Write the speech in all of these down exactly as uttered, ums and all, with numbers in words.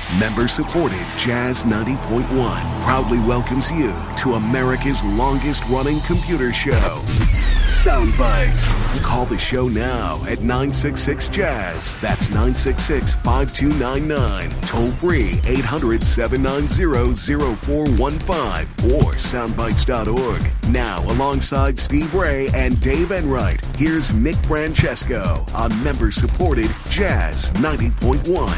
Member-supported Jazz ninety point one proudly welcomes you to America's longest-running computer show, Sound Bites. Call the show now at nine six six, Jazz. That's nine six six, five two nine nine. Toll free eight hundred, seven nine zero, zero four one five or soundbites dot org. Now, alongside Steve Ray and Dave Enright, here's Nick Francesco on member-supported Jazz ninety point one.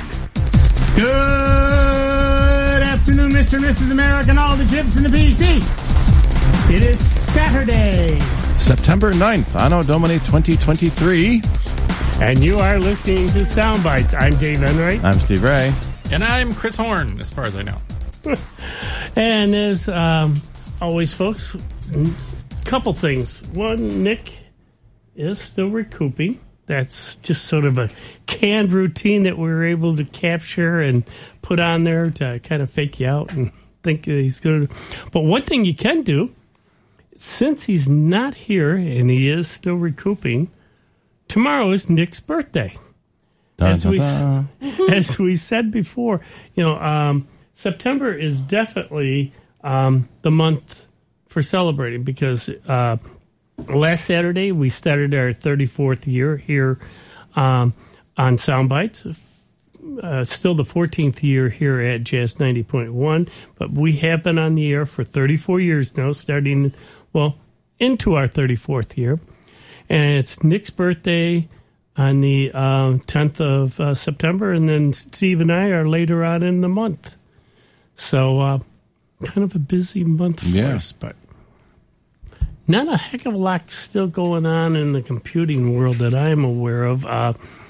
Good afternoon, Mister and Missus America, and all the chips in the P C. It is Saturday, September ninth, Anno Domini twenty twenty-three. And you are listening to Sound Bites. I'm Dave Enright. I'm Steve Ray. And I'm Chris Horn, as far as I know. And as um, always, folks, a couple things. One, Nick is still recouping. That's just sort of a canned routine that we were able to capture and put on there to kind of fake you out and think he's going to. But one thing you can do, since he's not here and he is still recouping, tomorrow is Nick's birthday. Dun, as dun, we dun. as we said before, you know, um, September is definitely um, the month for celebrating because. Uh, Last Saturday, we started our thirty-fourth year here um, on Soundbites. Uh, still the fourteenth year here at Jazz ninety point one, but we have been on the air for thirty-four years now, starting, well, into our thirty-fourth year. And it's Nick's birthday on the uh, tenth of uh, September, and then Steve and I are later on in the month. So, uh, kind of a busy month for yeah. us, but not a heck of a lot still going on in the computing world that I'm aware of. Uh,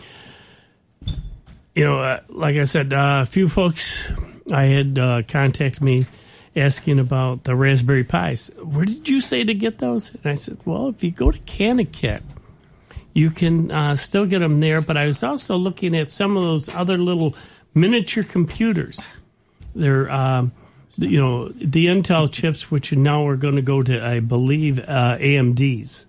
you know, uh, like I said, uh, a few folks I had uh, contacted me asking about the Raspberry Pis. Where did you say to get those? And I said, well, if you go to CanaKit, you can uh, still get them there. But I was also looking at some of those other little miniature computers. They're... Um, You know, the Intel chips, which now are going to go to, I believe, uh, A M D's.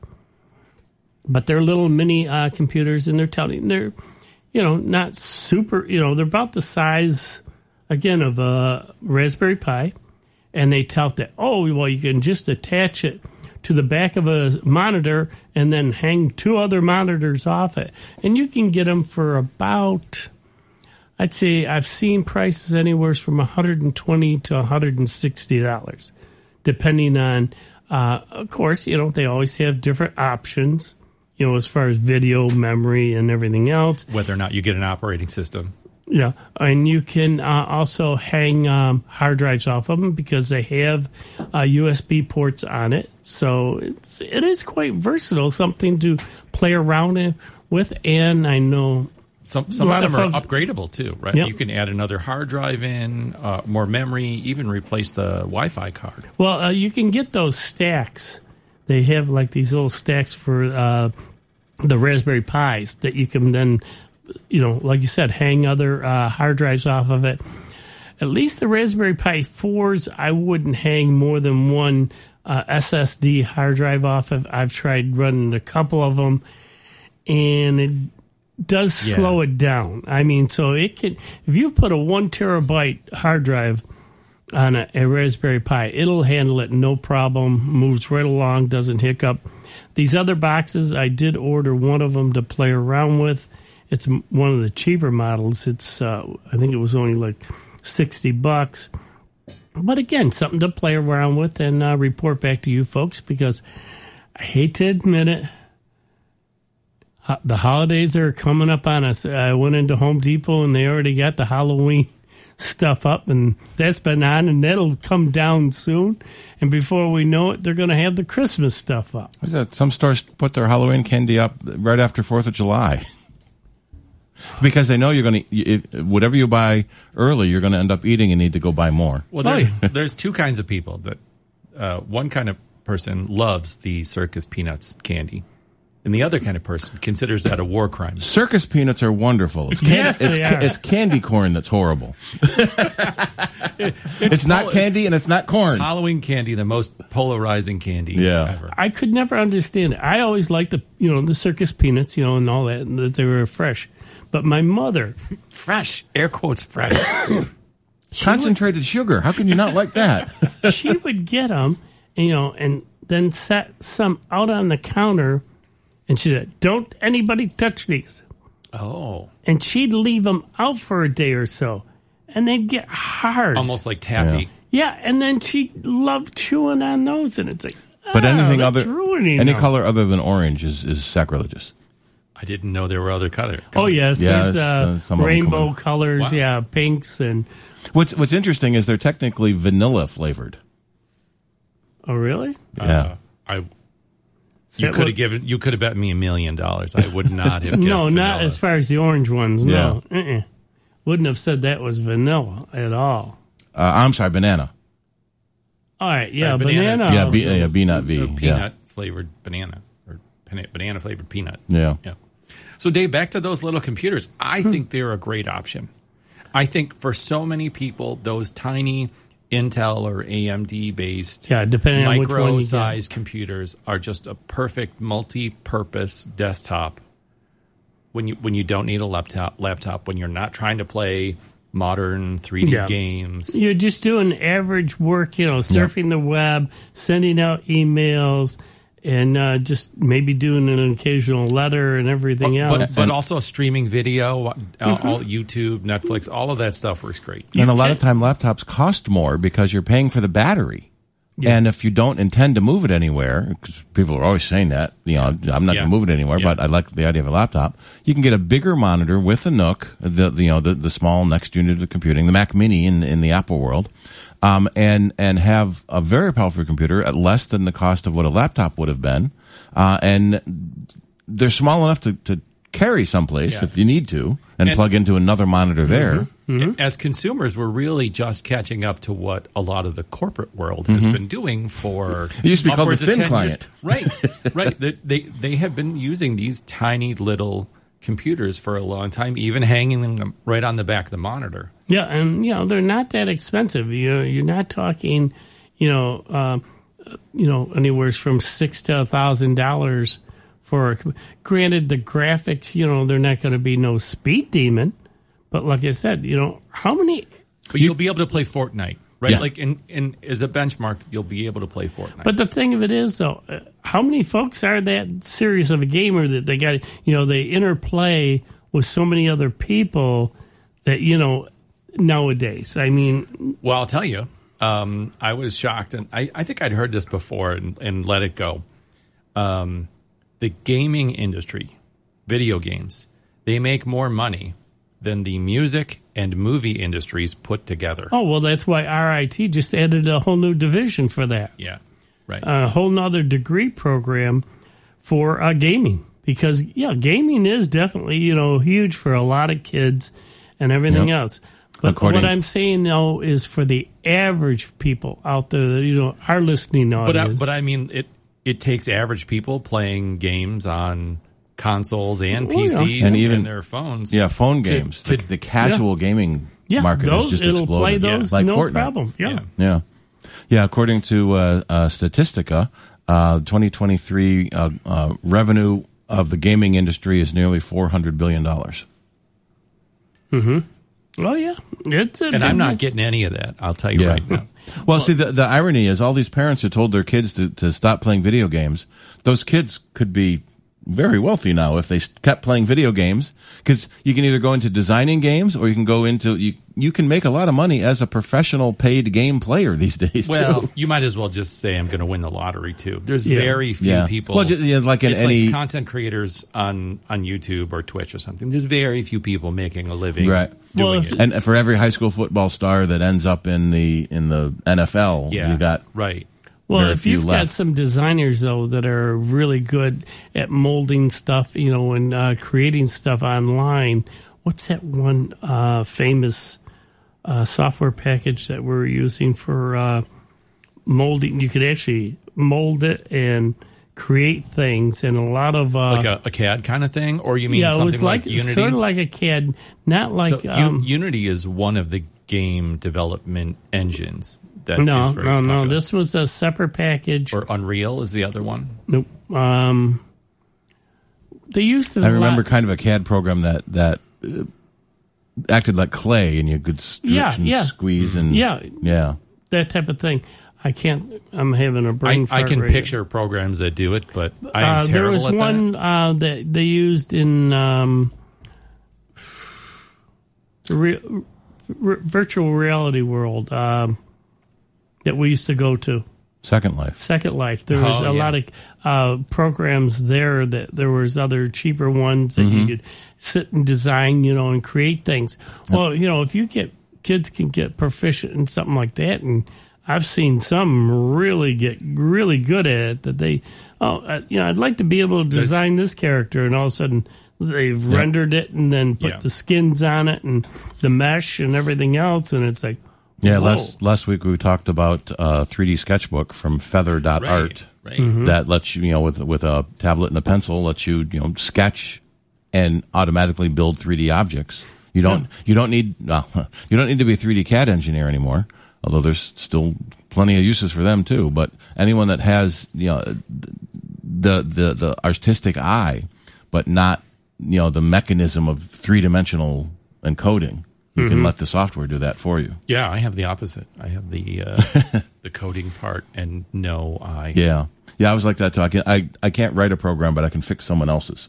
But they're little mini uh, computers, and they're telling, they're, you know, not super, you know, they're about the size, again, of a Raspberry Pi. And they tout that, oh, well, you can just attach it to the back of a monitor and then hang two other monitors off it. And you can get them for about... I'd say I've seen prices anywhere from one hundred twenty dollars to one hundred sixty dollars, depending on, uh, of course, you know, they always have different options, you know, as far as video, memory, and everything else. Whether or not you get an operating system. Yeah, and you can uh, also hang um, hard drives off of them because they have uh, U S B ports on it. So it's, it is quite versatile, something to play around with, and I know... Some some of them of are folks, upgradable, too, right? Yep. You can add another hard drive in, uh, more memory, even replace the Wi-Fi card. Well, uh, you can get those stacks. They have, like, these little stacks for uh, the Raspberry Pis that you can then, you know, like you said, hang other uh, hard drives off of it. At least the Raspberry Pi fours, I wouldn't hang more than one uh, S S D hard drive off of. I've tried running a couple of them, and it does yeah. slow it down. I mean, so it can, if you put a one terabyte hard drive on a, a Raspberry Pi, it'll handle it no problem, moves right along, doesn't hiccup. These other boxes, I did order one of them to play around with. It's one of the cheaper models. It's, uh, I think it was only like sixty bucks. But again, something to play around with and uh, report back to you folks, because I hate to admit it, the holidays are coming up on us. I went into Home Depot and they already got the Halloween stuff up, and that's been on, and that'll come down soon. And before we know it, they're going to have the Christmas stuff up. Some stores put their Halloween candy up right after fourth of July. Because they know you're going to, whatever you buy early, you're going to end up eating and need to go buy more. Well, there's, there's two kinds of people. That uh, one kind of person loves the Circus Peanuts candy. And the other kind of person considers that a war crime. Circus peanuts are wonderful. It's candy, yes, it's, they ca- are. It's candy corn that's horrible. it's it's not candy and it's not corn. Halloween candy, the most polarizing candy Yeah. ever. I could never understand it. I always liked the, you know, the Circus Peanuts, you know, and all that, and that they were fresh. But my mother, Fresh, air quotes fresh. Concentrated sugar. How can you not like that? She would get them, you know, and then set some out on the counter, and she said, "Don't anybody touch these." Oh. And she'd leave them out for a day or so, and they'd get hard. Almost like taffy. Yeah, and then she loved chewing on those, and it's like, But oh, anything that's other, ruining any them. color other than orange is, is sacrilegious. I didn't know there were other color. Oh, yes, Yes, there's uh, uh, some of them come rainbow in. colors, Wow. yeah, pinks, and What's What's interesting is they're technically vanilla flavored. oh, really? Yeah. Uh, I. You that could what- have given. You could have bet me a million dollars. I would not have guessed. No, vanilla. not as far as the orange ones. No, uh-uh. Wouldn't have said that was vanilla at all. Uh, I'm sorry, banana. All right, yeah, Uh, banana. banana. Yeah, B, yeah, B not V. Or Yeah. peanut flavored banana or pena- banana flavored peanut. Yeah. Yeah. So, Dave, back to those little computers. I think they're a great option. I think for so many people, those tiny Intel or A M D based Yeah, depending on which one you micro get. sized computers are just a perfect multi purpose desktop when you when you don't need a laptop laptop when you're not trying to play modern three D Yeah. games. You're just doing average work, you know, surfing the web, sending out emails, and uh, just maybe doing an occasional letter and everything But, else. but also streaming video, uh, all YouTube, Netflix, all of that stuff works great. And a lot of time laptops cost more because you're paying for the battery. And if you don't intend to move it anywhere, because people are always saying that, you know, I'm not Yeah. going to move it anywhere, Yeah. but I like the idea of a laptop. You can get a bigger monitor with a Nook, the, the you know the, the small next unit of computing, the Mac Mini in in the Apple world, um, and and have a very powerful computer at less than the cost of what a laptop would have been, uh, and they're small enough to, to carry someplace Yeah. if you need to, and, And- plug into another monitor there. As consumers, we're really just catching up to what a lot of the corporate world has been doing for It used to be called upwards the of thin ten client. years. Right, right. They, they they have been using these tiny little computers for a long time, even hanging them right on the back of the monitor. yeah, and you know they're not that expensive. You you're not talking, you know, um, you know anywhere from six to a thousand dollars for. A, granted, the graphics, you know, they're not going to be no speed demon, but like I said, you know, how many? But you, will be able to play Fortnite, right? Yeah. Like in, in as a benchmark, you'll be able to play Fortnite. But the thing of it is, though, uh, how many folks are that serious of a gamer that they got, you know, they interplay with so many other people that, you know, nowadays. I mean, Well, I'll tell you, um, I was shocked, and I, I think I'd heard this before and, and let it go. Um, the gaming industry, video games, they make more money than the music and movie industries put together. oh, well, that's why R I T just added a whole new division for that, Yeah, right. a whole nother degree program for uh, gaming. Because, yeah, gaming is definitely, you know, huge for a lot of kids and everything Yep. else. But According- what I'm saying, though, is for the average people out there, that, you know, our listening but I, audience. but I mean, it it takes average people playing games on consoles and Oh, yeah. P Cs And and, even- their phones. Yeah, phone To- games. to- the, the casual gaming Yeah, market those, has just it'll exploded. play those, like no Fortnite. problem. Yeah. Yeah. Yeah, yeah. According to uh, uh, Statistica, uh, twenty twenty-three uh, uh, revenue of the gaming industry is nearly four hundred billion dollars. Oh, yeah. It's a And I'm not big- getting any of that. I'll tell you right now. Well, see, the, the irony is all these parents who told their kids to, to stop playing video games, those kids could be very wealthy now if they kept playing video games, because you can either go into designing games or you can go into you. You can make a lot of money as a professional paid game player these days. Well, too. you might as well just say I'm going to win the lottery too. There's Yeah. very few Yeah. people. Well, just, yeah, like in it's any like content creators on on YouTube or Twitch or something. There's very few people making a living Right. doing Well, if- it. and for every high school football star that ends up in the in the N F L, Yeah, you got right. Well, very if few you've got left. some designers, though, that are really good at molding stuff, you know, and uh, creating stuff online, what's that one uh, famous uh, software package that we're using for uh, molding? You could actually mold it and create things, and a lot of uh, Like a, a C A D kind of thing, or you mean yeah, it something was like, like Unity? sort of like a C A D, not like so U- um, Unity is one of the game development engines. That no, is very no, no. popular. This was a separate package. Or Unreal is the other one. Nope. Um, they used to. I remember kind of a C A D program that that uh, acted like clay, and you could stretch Yeah, and yeah. squeeze and Yeah. yeah. that type of thing. I can't. I'm having a brain I, fart. I can right picture programs that do it, but I am Uh, there terrible was at one that. uh, that they used in um, the re- r- virtual reality world um, that we used to go to. Second Life. Second Life. There was Oh, a yeah. lot of uh, programs there that there was other cheaper ones that Mm-hmm. you could sit and design, you know, and create things. Well, you know, if you get kids can get proficient in something like that, and I've seen some really get really good at it. That they, oh, uh, you know, I'd like to be able to design this character, and all of a sudden they've rendered it and then put Yeah. the skins on it and the mesh and everything else, and it's like, Yeah, whoa. last last week we talked about uh, three D sketchbook from feather dot art Right, right. Mm-hmm. that lets you, you know, with with a tablet and a pencil, lets you, you know, sketch and automatically build three D objects. You don't you don't need well, you don't need to be a three D C A D engineer anymore, although there's still plenty of uses for them too. But anyone that has, you know, the the the artistic eye, but not, you know, the mechanism of three dimensional encoding, you Mm-hmm. can let the software do that for you. Yeah, I have the opposite. I have the uh, the coding part, and no, I Yeah, yeah, I was like that too. I can I, I can't write a program, but I can fix someone else's.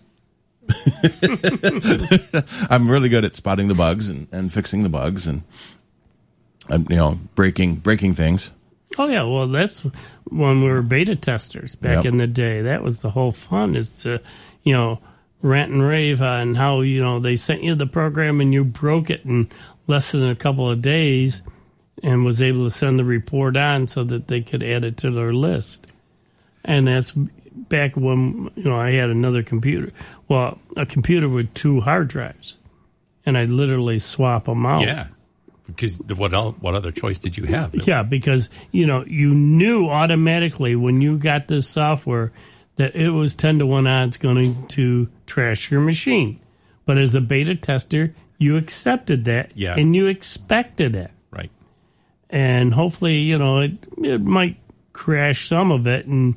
I'm really good at spotting the bugs and, and fixing the bugs, and I'm, you know, breaking breaking things. Oh yeah, well that's when we were beta testers back Yep. in the day. That was the whole fun, is to, you know, rant and rave on how, you know, they sent you the program and you broke it in less than a couple of days and was able to send the report on so that they could add it to their list. And that's back when, you know, I had another computer. Well, a computer with two hard drives, and I'd literally swap them out. yeah. Because the- what el what other choice did you have? Yeah, because, you know, you knew automatically when you got this software that it was ten to one odds going to trash your machine. But as a beta tester, you accepted that, Yeah. and you expected it. Right. And hopefully, you know, it, it might crash some of it. And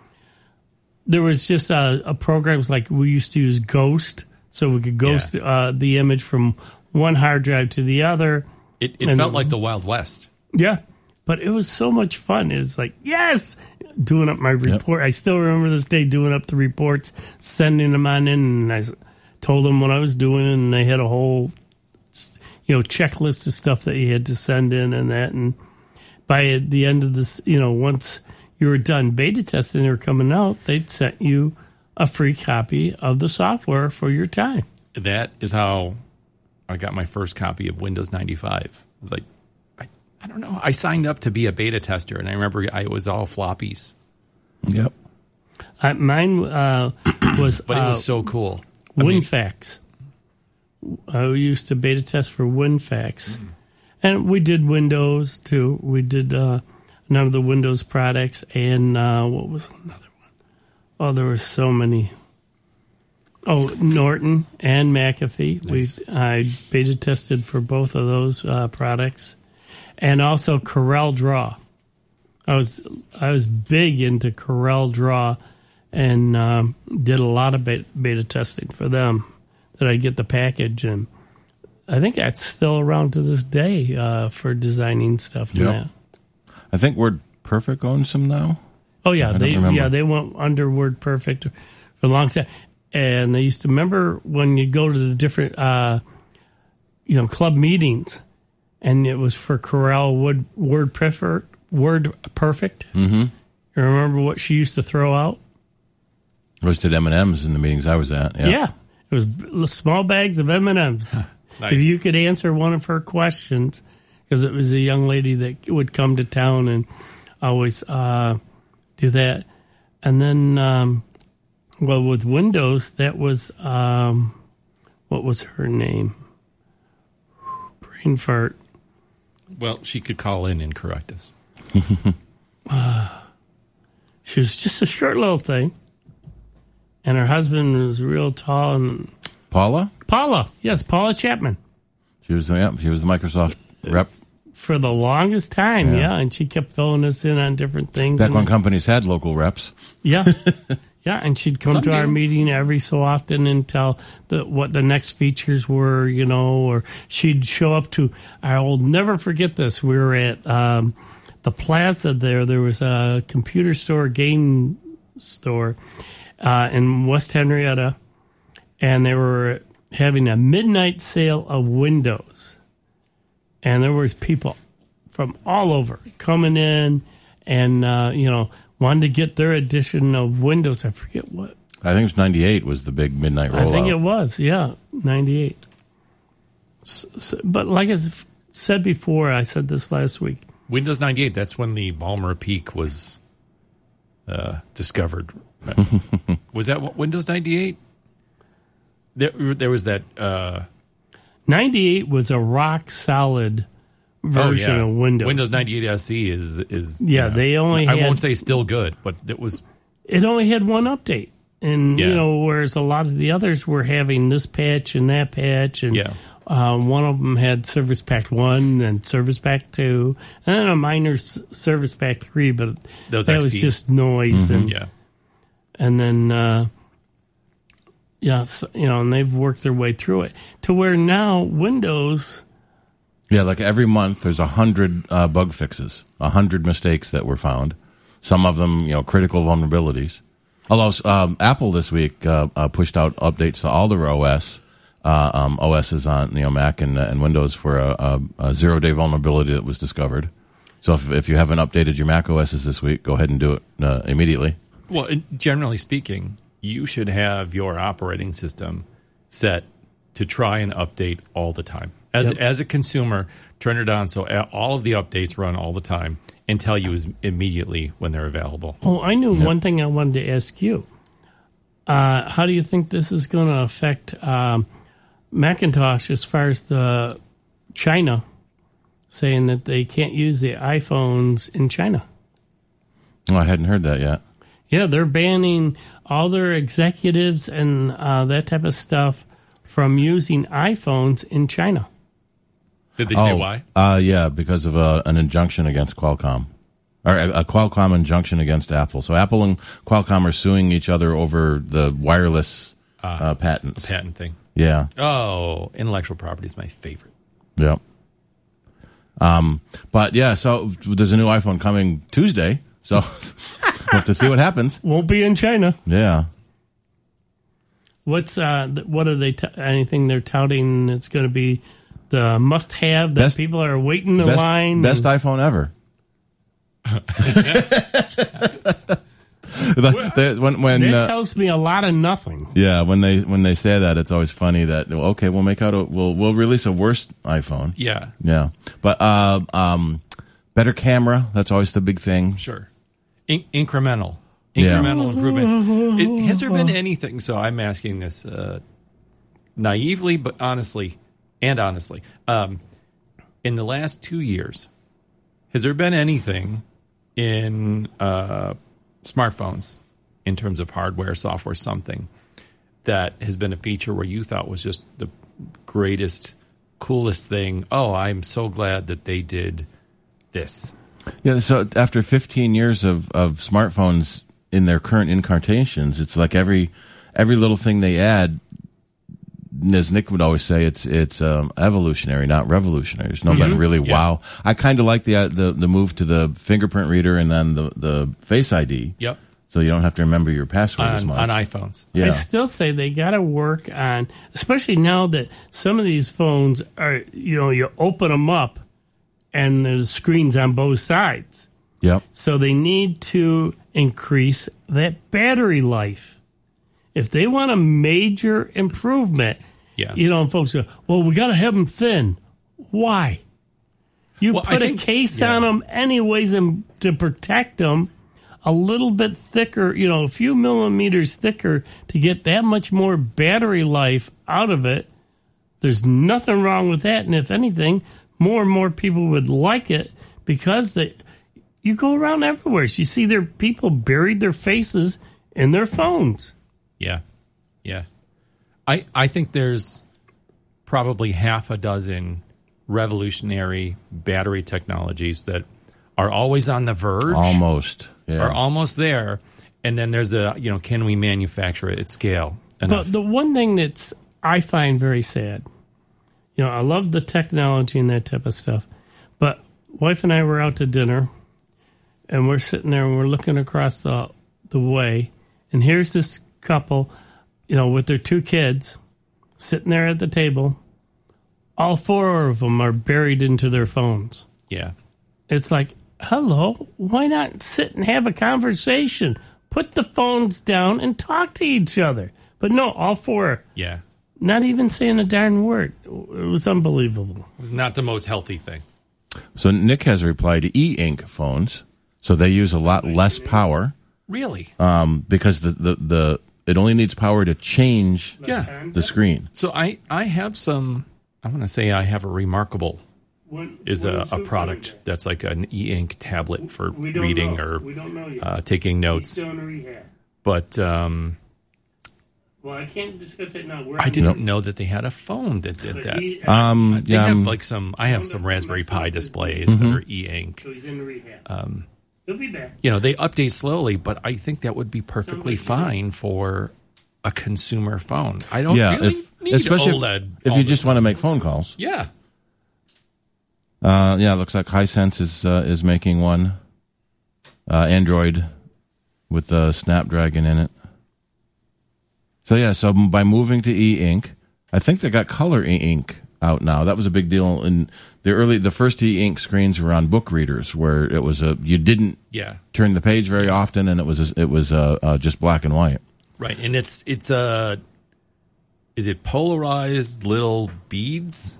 there was just uh, a programs like we used to use Ghost, so we could ghost Yeah. uh, the image from one hard drive to the other. It, it And- felt like the Wild West. Yeah, but it was so much fun. It's like, yes, doing up my report. I still remember this day doing up the reports, sending them on in, and I s- told them what I was doing, and they had a whole, you know, checklist of stuff that you had to send in and that. And by the end of this, you know, once you were done beta testing or coming out, they'd sent you a free copy of the software for your time. That is how I got my first copy of Windows ninety-five. It was like, I, I don't know. I signed up to be a beta tester, and I remember I, it was all floppies, Yep. I, mine uh, was but it uh, was so cool. I mean, WinFax. I used to beta test for WinFax. And we did Windows, too. We did uh, none of the Windows products. And uh, what was another one? Oh, there were so many. Oh, Norton and McAfee. Nice. We I beta tested for both of those uh, products. And also Corel Draw. I was I was big into Corel Draw, and um, did a lot of beta, beta testing for them. That I get the package, and I think that's still around to this day uh, for designing stuff. And Yep. that. I think WordPerfect owns them now. Oh yeah, I don't they remember. yeah they went under WordPerfect for a long time, and they used to remember when you go to the different uh, you know club meetings, and it was for Corel Wood WordPerfect WordPerfect. Mm-hmm. You remember what she used to throw out? Roasted M and M's in the meetings I was at. Yeah. Yeah, it was b- small bags of M and M's. Nice. If you could answer one of her questions, because it was a young lady that would come to town and always uh, do that. And then, um, well, with Windows, that was, um, what was her name? Brain fart. Well, she could call in and correct us. She was just a short little thing. And her husband was real tall. And Paula? Paula, yes, Paula Chapman. She was, yeah, she was the Microsoft rep For the longest time, Yeah. yeah. And she kept filling us in on different things. back and- when companies had local reps. Yeah. Yeah, and she'd come Some to our do. meeting every so often and tell the, what the next features were, you know, or she'd show up to, I'll never forget this. We were at um, the plaza there. There was a computer store, game store uh, in West Henrietta, and they were having a midnight sale of Windows. And there was people from all over coming in and, uh, you know, wanted to get their edition of Windows. I forget what. I think it was ninety-eight was the big midnight rollout. I think it was, yeah, ninety-eight. So, so, but like I s- said before, I said this last week. Windows ninety-eight, that's when the Balmer Peak was uh, discovered. Was that what, Windows ninety-eight? There, there was that... Uh, ninety-eight was a rock solid version oh, yeah. of Windows. Windows ninety-eight S E is... is Yeah, uh, they only I had- won't say still good, but it was... It only had one update. And, Yeah. you know, whereas a lot of the others were having this patch and that patch. And Yeah. uh, one of them had Service Pack one and Service Pack two. And then a minor s- Service Pack three, but That was that X P. was just noise. And, Yeah. and then, uh, yeah, so, you know, and they've worked their way through it to where now Windows... Yeah, like every month there's a hundred uh, bug fixes, a hundred mistakes that were found. Some of them, you know, critical vulnerabilities. Although um, Apple this week uh, uh, pushed out updates to all their O S, uh, um, O Ss on you know Mac and, uh, and Windows for a, a, a zero-day vulnerability that was discovered. So if if you haven't updated your Mac O Ss this week, go ahead and do it uh, immediately. Well, and generally speaking, you should have your operating system set to try and update all the time. As Yep. as a consumer, turn it on so all of the updates run all the time and tell you is immediately when they're available. Oh, I knew one thing I wanted to ask you. Uh, how do you think this is going to affect um, Macintosh as far as the China saying that they can't use the iPhones in China? Oh, I hadn't heard that yet. Yeah, they're banning all their executives and uh, that type of stuff from using iPhones in China. Did they say oh, why? Uh, yeah, because of uh, an injunction against Qualcomm. Or a, a Qualcomm injunction against Apple. So Apple and Qualcomm are suing each other over the wireless uh, patents. Patent thing. Yeah, Oh, intellectual property is my favorite. yeah. Um, but yeah, so there's a new iPhone coming Tuesday. So we'll have to see what happens. Won't be in China. Yeah. What's uh? th- What are they? T- anything they're touting? It's going to be the must-have that Best- people are waiting in Best, line. best iPhone ever. The- the- when when that uh, tells me a lot of nothing. yeah, when they when they say that, it's always funny that okay, we'll make out a we'll we'll release a worse iPhone. Yeah, Yeah, but uh, um, better camera. That's always the big thing. sure. In- incremental. Yeah. Incremental improvements. It, has there been anything? So I'm asking this uh, naively, but honestly, and honestly, um, in the last two years, has there been anything in uh, smartphones in terms of hardware, software, something that has been a feature where you thought was just the greatest, coolest thing? Oh, I'm so glad that they did this. Yeah, so after fifteen years of, of smartphones in their current incarnations, it's like every every little thing they add, as Nick would always say, it's it's um, evolutionary, not revolutionary. There's no been really Yeah. wow. I kind of like the, uh, the the move to the fingerprint reader and then the, the Face I D. Yep. So you don't have to remember your password as On, much. on iPhones. Yeah. I still say they got to work on, especially now that some of these phones are, you know, you open them up and there's screens on both sides. Yep. So they need to increase that battery life. If they want a major improvement, Yeah. you know, folks go, well, we got to have them thin. Why? You Well, I put think- a case yeah. on them anyways and to protect them a little bit thicker, you know, a few millimeters thicker to get that much more battery life out of it. There's nothing wrong with that. And if anything, more and more people would like it because they, you go around everywhere. You see their people buried their faces in their phones. Yeah. Yeah. I, I think there's probably half a dozen revolutionary battery technologies that are always on the verge, Almost. Yeah. are almost there, And then there's a, you know, can we manufacture it at scale enough? But the one thing that's I find very sad, you know, I love the technology and that type of stuff, but wife and I were out to dinner, and we're sitting there and we're looking across the the way, and here's this couple, you know, with their two kids sitting there at the table. All four of them are buried into their phones. Yeah. It's like, hello, why not sit and have a conversation? Put the phones down and talk to each other. But no, all four. Yeah. Not even saying a darn word. It was unbelievable. It was not the most healthy thing. So Nick has a reply to e-ink phones. So they use a lot less power. Really? Um, because the, the, the it only needs power to change Yeah. the screen. So I, I have some, I want to say I have a Remarkable is a, a product that's like an e-ink tablet for reading know. or We don't know yet. uh, taking notes. Still in rehab. But um, Well, I can't discuss it now. We're I didn't know that they had a phone that did But that. he- Um, They yeah, have um, like some, I have some Raspberry Pi displays that are e-ink. So he's in rehab. Um, He'll be back. You know, they update slowly, but I think that would be perfectly fine for a consumer phone. I don't yeah, really if, need especially OLED. if, if all you the just time. want to make phone calls. Yeah. Uh, yeah, it looks like Hisense is uh, is making one. Uh, Android with uh, Snapdragon in it. So yeah, so by moving to e-ink, I think they got color e-ink out now. That was a big deal in the early, the first e-ink screens were on book readers, where it was a you didn't Yeah. turn the page very often, and it was it was uh, uh, just black and white. Right. And it's, it's a, is it polarized little beads?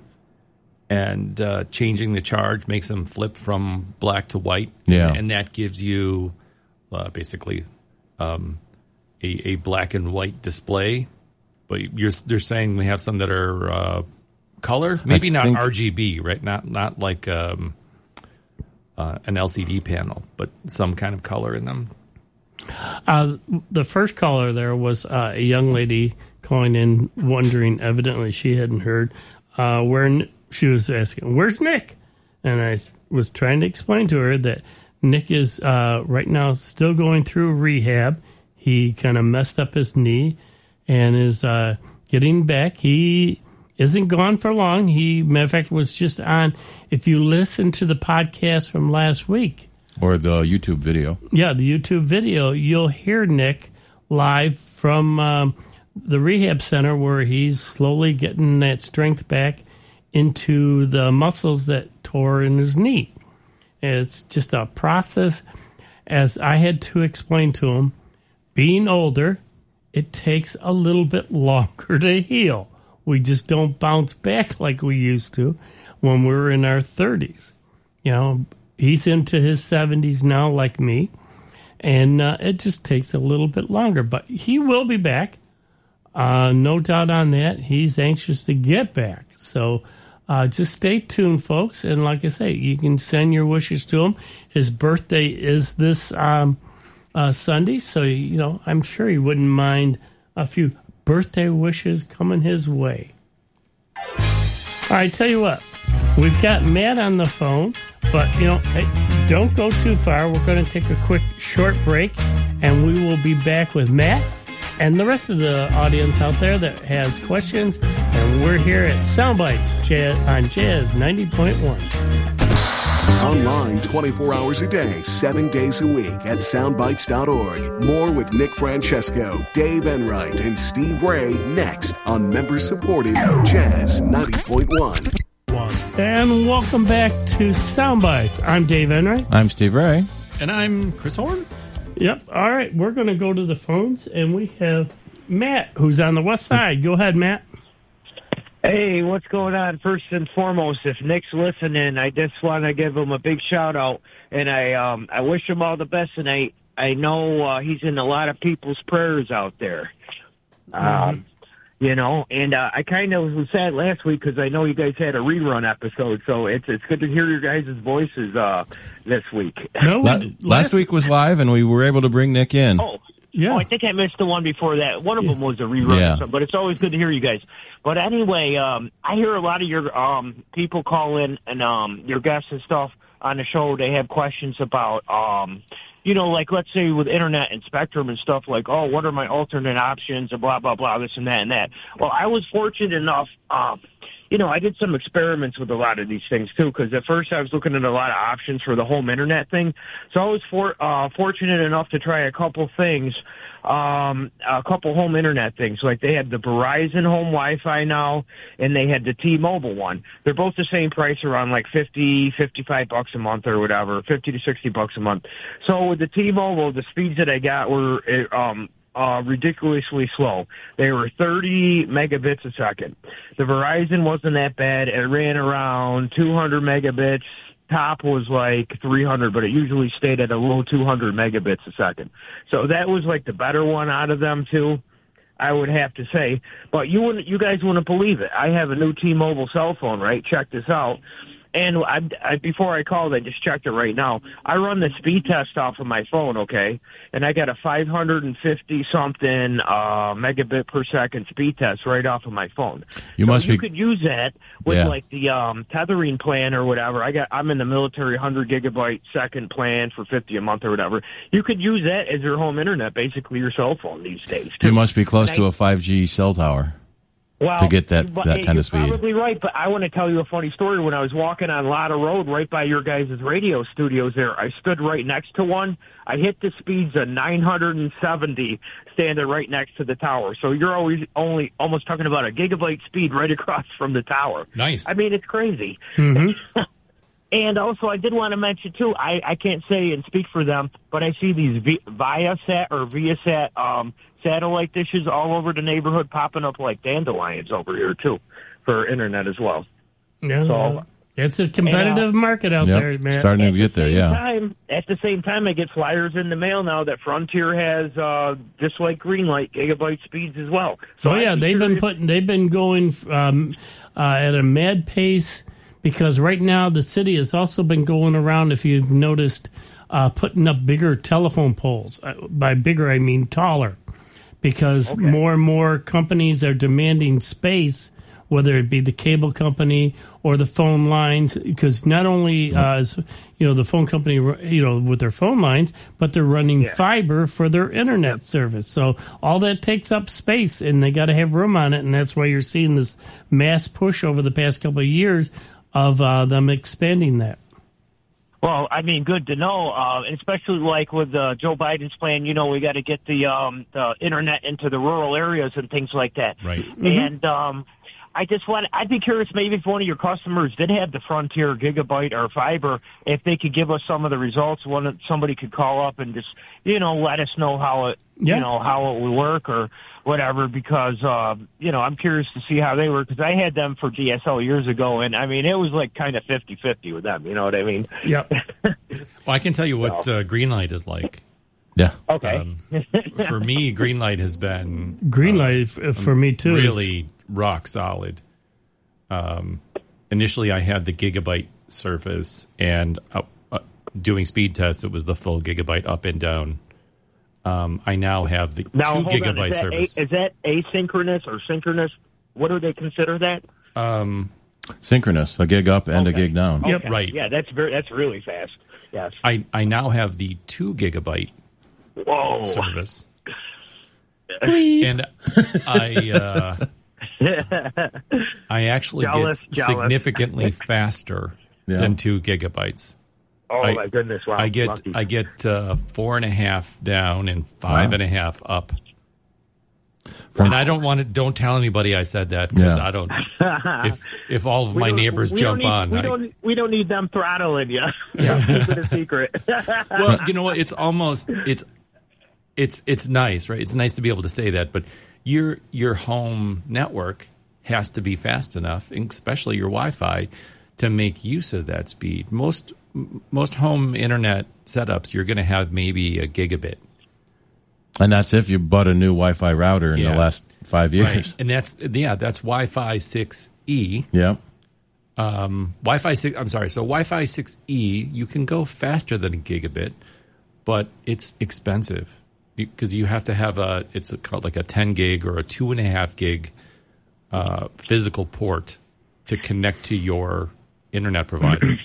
And uh, changing the charge makes them flip from black to white. Yeah. And, and that gives you uh, basically um, a, a black and white display. But you're they're saying we have some that are uh, color, maybe not think- R G B, right? Not not like um, uh, an L C D panel, but some kind of color in them. Uh, the first caller there was uh, a young lady calling in, wondering, evidently she hadn't heard, uh, where N- she was asking, where's Nick? And I s- was trying to explain to her that Nick is uh, right now still going through rehab. He kind of messed up his knee and is uh, getting back. He isn't gone for long. He, matter of fact, was just on, if you listen to the podcast from last week, Or the YouTube video. yeah, the YouTube video, you'll hear Nick live from um, the rehab center where he's slowly getting that strength back into the muscles that tore in his knee. It's just a process. As I had to explain to him, being older, it takes a little bit longer to heal. We just don't bounce back like we used to when we were in our thirties. You know, he's into his seventies now, like me, and uh, it just takes a little bit longer. But he will be back. Uh, no doubt on that. He's anxious to get back. So uh, just stay tuned, folks. And like I say, you can send your wishes to him. His birthday is this um, uh, Sunday, so, you know, I'm sure he wouldn't mind a few birthday wishes coming his way. All right, tell you what. We've got Matt on the phone, but, you know, hey, don't go too far. We're going to take a quick short break, and we will be back with Matt and the rest of the audience out there that has questions. And we're here at Soundbites Jazz, on Jazz ninety point one. Online twenty-four hours a day, seven days a week at soundbites dot org. More with Nick Francesco, Dave Enright, and Steve Ray next on member-supported Jazz ninety point one. And welcome back to Soundbites. I'm Dave Enright. I'm Steve Ray. And I'm Chris Horn. Yep. All right. We're going to go to the phones, and we have Matt, who's on the west side. Go ahead, Matt. Hey, what's going on? First and foremost, if Nick's listening, I just want to give him a big shout out, and I um I wish him all the best. And I I know uh, he's in a lot of people's prayers out there. Um, mm-hmm. You know, and uh, I kind of was sad last week because I know you guys had a rerun episode, so it's it's good to hear your guys' voices uh, this week. No, La- last week was live, and we were able to bring Nick in. Oh, yeah. Oh, I think I missed the one before that. One of them was a rerun, Yeah. or something, but it's always good to hear you guys. But anyway, um, I hear a lot of your um, people call in and um, your guests and stuff on the show. They have questions about, um, you know, like let's say with internet and Spectrum and stuff, like, oh, what are my alternate options and blah, blah, blah, this and that and that. Well, I was fortunate enough, um, you know, I did some experiments with a lot of these things too, because at first I was looking at a lot of options for the home internet thing. So I was for, uh, fortunate enough to try a couple things, um, a couple home internet things. Like they had the Verizon home Wi-Fi now, and they had the T-Mobile one. They're both the same price, around like fifty, fifty-five bucks a month or whatever, fifty to sixty bucks a month. So with the T-Mobile, the speeds that I got were, um, Uh, ridiculously slow. They were thirty megabits a second. The Verizon wasn't that bad. It ran around two hundred megabits. Top was like three hundred, but it usually stayed at a low two hundred megabits a second. So that was like the better one out of them too, I would have to say. But you wouldn't, you guys wouldn't believe it. I have a new T-Mobile cell phone, right? Check this out. And I, I, before I called, I just checked it right now. I run the speed test off of my phone, okay? And I got a five hundred fifty something uh, megabit per second speed test right off of my phone. You so must you be. could use that with Yeah. like the um, tethering plan or whatever. I got. I'm in the military one hundred gigabyte second plan for fifty a month or whatever. You could use that as your home internet, basically your cell phone these days. Too. You must be close And to I- a five G cell tower. Well, to get that- but that kind you're of speed. Probably right, but I want to tell you a funny story. When I was walking on Lotta Road, right by your guys' radio studios, there, I stood right next to one. I hit the speeds of nine hundred seventy, standing right next to the tower. So you're always only almost talking about a gigabyte speed right across from the tower. Nice. I mean, it's crazy. Mm-hmm. And also, I did want to mention, too, I, I can't say and speak for them, but I see these v- Viasat or Viasat um, satellite dishes all over the neighborhood popping up like dandelions over here, too, for internet as well. Yeah, So- it's a competitive And, uh, market out Yep. there, man. Starting At to the get there, same yeah. Time, at the same time, I get flyers in the mail now that Frontier has, uh, just like Greenlight, gigabyte speeds as well. So Oh yeah, I'd be they've been curious- putting, they've been going um, uh, at a mad pace, because right now the city has also been going around, if you've noticed, uh, putting up bigger telephone poles. Uh, by bigger, I mean taller, because Okay. more and more companies are demanding space, whether it be the cable company or the phone lines, because not only uh, is, you know, the phone company, you know, with their phone lines, but they're running Yeah. fiber for their internet service. So all that takes up space, and they got to have room on it, and that's why you're seeing this mass push over the past couple of years of uh, them expanding that. Well, I mean, good to know, uh, especially like with uh, Joe Biden's plan. You know, we got to get the um, the internet into the rural areas and things like that. Right. And um, I just want, I'd be curious, maybe if one of your customers did have the Frontier gigabyte or fiber, if they could give us some of the results. One, somebody could call up and just, you know, let us know how it, Yeah. you know, how it would work or whatever, because, uh, you know, I'm curious to see how they work, because I had them for D S L years ago, and I mean, it was like kind of fifty-fifty with them, you know what I mean? Yep. Well, I can tell you what uh, Greenlight is like. Yeah. Okay. Um, for me, Greenlight has been Greenlight uh, for me too. is- really rock solid. Um, initially, I had the gigabyte Surface, and uh, uh, doing speed tests, it was the full gigabyte up and down. Um, I now have the Now, two hold gigabyte on. Is that, service. a, is that asynchronous or synchronous? What do they consider that? Um, Synchronous, a gig up and a Okay. gig down. Yep. Okay. Right. Yeah, that's very that's really fast. Yes. I, I now have the two gigabyte Whoa. service. And I uh, I actually Jealous, get jealous. significantly faster Yeah. than two gigabytes. Oh I- my goodness! Wow. I get Lucky. I get uh, four and a half down and five Wow. and a half up. And I don't want to. Don't tell anybody I said that, because Yeah. I don't. If if all of We my don't- neighbors we don't jump need- on, We I- don't. We don't need them throttling you. Yeah. Keep it a secret. well, you know what? It's almost it's it's it's nice, right? It's nice to be able to say that, but your your home network has to be fast enough, and especially your Wi-Fi, to make use of that speed. Most most home internet setups, you're going to have maybe a gigabit, And that's if you bought a new Wi-Fi router in Yeah. the last five years. right? And that's yeah, that's Wi-Fi six E. Yeah. Um, Wi-Fi six. I'm sorry. So Wi-Fi six E, you can go faster than a gigabit, but it's expensive because you have to have a. It's a, called like a ten gig or a two and a half gig uh, physical port to connect to your internet provider.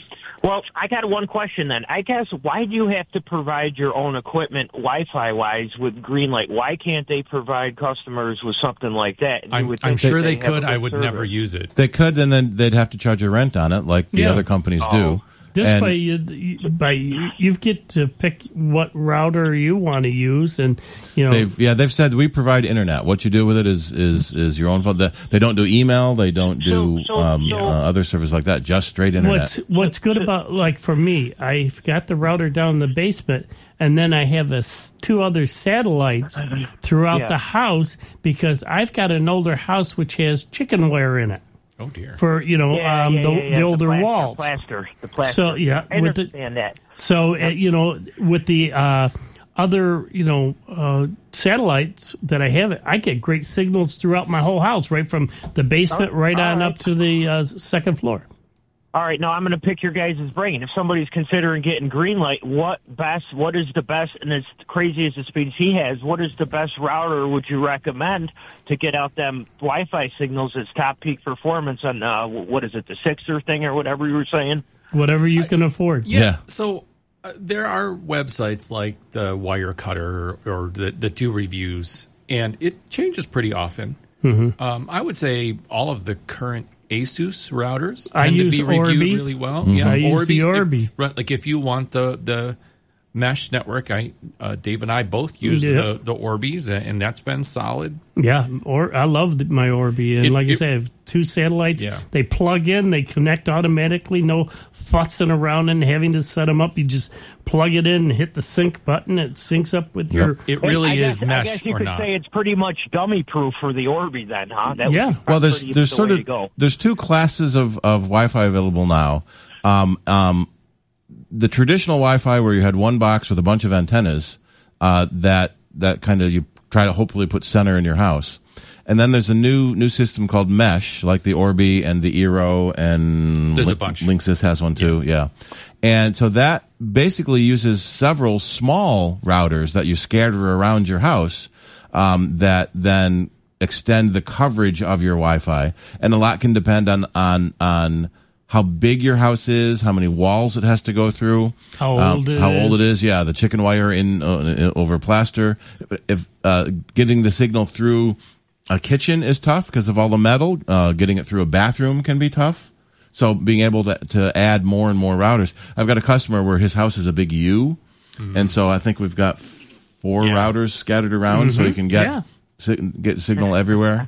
Well, I got one question then. I guess why do you have to provide your own equipment Wi-Fi wise with Greenlight? Why can't they provide customers with something like that? You I'm, would I'm think sure that they have a could. good I would service. never use it. They could, and then they'd have to charge a rent on it, like the Yeah. other companies Oh. do. This And- way, you, you, by you, you get to pick what router you want to use, and you know, They've yeah they've said we provide internet. What you do with it is is is your own fault. They they don't do email. They don't do So- so- um, so- uh, other services like that. Just straight internet. what's what's good about, like for me, I've got the router down in the basement, and then I have a s two other satellites throughout Yeah. the house because I've got an older house which has chicken wire in it Oh dear. for you know Yeah, um, yeah, the, yeah, yeah. the older plaster, walls. Plaster, the plaster. So, yeah, I with the- understand that. So uh, you know, with the uh, other you know uh, satellites that I have, I get great signals throughout my whole house, right from the basement Oh, right all on right. up to the uh, second floor. All right, now I'm going to pick your guys' brain. If somebody's considering getting Greenlight, what best? What is the best? And as crazy as the speeds he has, what is the best router would you recommend to get out them Wi-Fi signals as top peak performance on uh, what is it, the Sixer thing or whatever you were saying? Whatever you can afford. Yeah. Yeah. So uh, there are websites like the Wirecutter or, or the, the do reviews, and it changes pretty often. Mm-hmm. Um, I would say all of the current ASUS routers I tend to use be reviewed Orbi. really well. Mm-hmm. Yeah, I use the Orbi. If, right, like if you want the the mesh network, I uh, Dave and I both use Yeah. the the Orbis, and that's been solid. Yeah, or I love the, my Orbi, and It- like I it- say, I have two satellites. Yeah. They plug in, they connect automatically, no futzing around and having to set them up. You just plug it in and hit the sync button. It syncs up with your. It really I is guess, I mesh guess you or could not. say it's pretty much dummy proof for the Orbi then, huh? That Yeah. would be Well, there's pretty there's the sort way of to go. there's two classes of, of Wi-Fi available now. Um, um, the traditional Wi-Fi where you had one box with a bunch of antennas uh, that that kind of you try to hopefully put center in your house, and then there's a new new system called Mesh, like the Orbi and the Eero and There's a Lin- bunch. Linksys has one too. Yeah. And so that basically uses several small routers that you scatter around your house um, that then extend the coverage of your Wi-Fi, and a lot can depend on on on how big your house is, how many walls it has to go through, How um, old it how old is. it is. Yeah, the chicken wire in, uh, in over plaster. If uh, getting the signal through a kitchen is tough because of all the metal, uh, getting it through a bathroom can be tough. So being able to to add more and more routers. I've got a customer where his house is a big U, Mm-hmm. and so I think we've got four Yeah. routers scattered around, so you can get Yeah. si- get signal everywhere.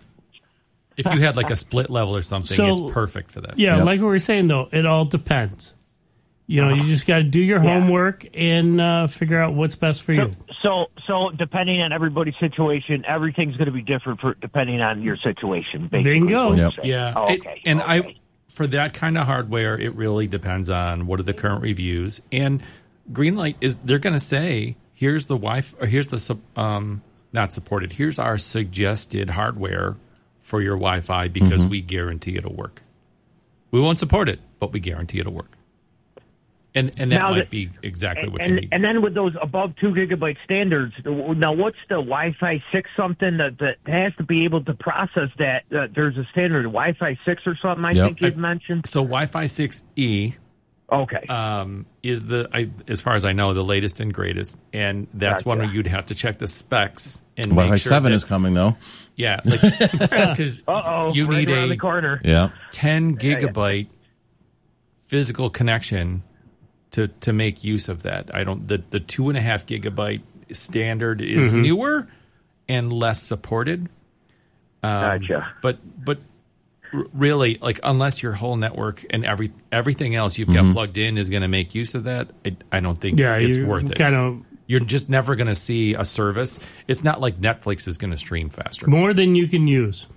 If you had like a split level or something, So- it's perfect for that. Yeah, Yep. like we were saying though, it all depends. You know, you just got to do your Yeah. homework and uh, figure out what's best for you. So, so depending on everybody's situation, everything's going to be different for depending on your situation. Basically, Bingo. is what Yep. you're saying. Yeah, Oh, it- okay. and I okay. for that kind of hardware, it really depends on what are the current reviews. And Greenlight is they're going to say, here's the Wi-Fi, or here's the sup- um not supported. Here's our suggested hardware for your Wi-Fi because Mm-hmm. we guarantee it'll work. We won't support it, but we guarantee it'll work. And and that Now might the- be exactly what you and, need. and then with those above two gigabyte standards, now what's the Wi-Fi six something that, that has to be able to process that? Uh, there's a standard Wi-Fi six or something. I Yep. think you've mentioned. So Wi-Fi six E Okay. um, is the, I, as far as I know, the latest and greatest, and that's one where Gotcha. you'd have to check the specs and Wi-Fi make sure seven that- is coming though. yeah, like because Uh oh. you right need around the a corner. Yeah. ten yeah. gigabyte physical connection to to make use of that. I don't the the two and a half gigabyte standard is Mm-hmm. newer and less supported. Um, Gotcha. But but r- really, like unless your whole network and every everything else you've Mm-hmm. got plugged in is going to make use of that, I, I don't think Yeah, it's you worth it. kind of You're just never going to see a service. It's not like Netflix is going to stream faster. more than you can use.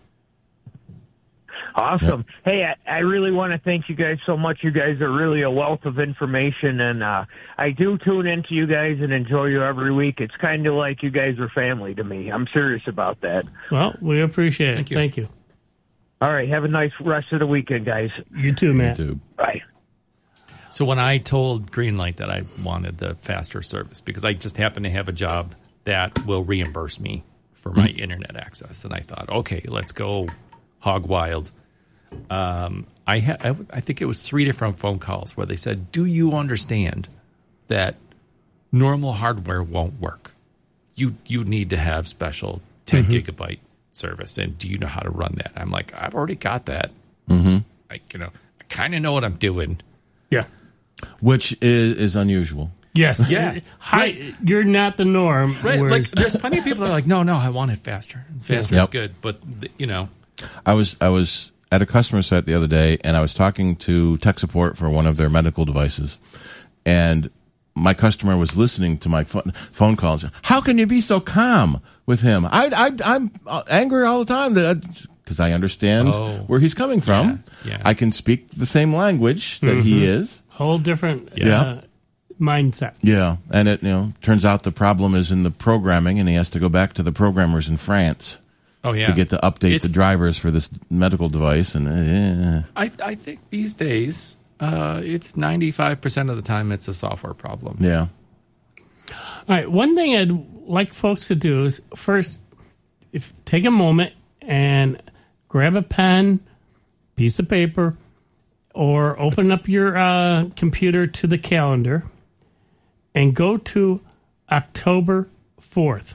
Awesome. Hey, I, I really want to thank you guys so much. You guys are really a wealth of information, and uh, I do tune into you guys and enjoy you every week. It's kind of like you guys are family to me. I'm serious about that. Well, we appreciate it. Thank you. Thank you. All right, have a nice rest of the weekend, guys. You too, Matt. YouTube. Bye. So when I told Greenlight that I wanted the faster service because I just happen to have a job that will reimburse me for my internet access, and I thought, okay, let's go hog wild. Um, I, ha- I I think it was three different phone calls where they said, "Do you understand that normal hardware won't work? You you need to have special ten mm-hmm. gigabyte service, and do you know how to run that?" I'm like, "I've already got that. Mm-hmm. Like, you know, I kind of know what I'm doing." Yeah, which is, is unusual. Yes. Yeah. Hi, right. You're not the norm. Right. Whereas, Like, there's plenty of people that are like, "No, no, I want it faster. Faster yep. is good." But you know, I was I was at a customer site the other day, and I was talking to tech support for one of their medical devices, and my customer was listening to my phone, phone calls. How can you be so calm with him? I, I, I'm angry all the time because I understand oh. where he's coming from. Yeah, yeah. I can speak the same language that mm-hmm. he is. Whole different yeah. uh, mindset. Yeah, and it you know turns out the problem is in the programming, and he has to go back to the programmers in France. Oh yeah, to get to update it's, the drivers for this medical device, and uh, I I think these days uh, it's ninety-five percent of the time it's a software problem. Yeah. All right. One thing I'd like folks to do is first, if take a moment and grab a pen, piece of paper, or open up your uh, computer to the calendar, and go to October fourth.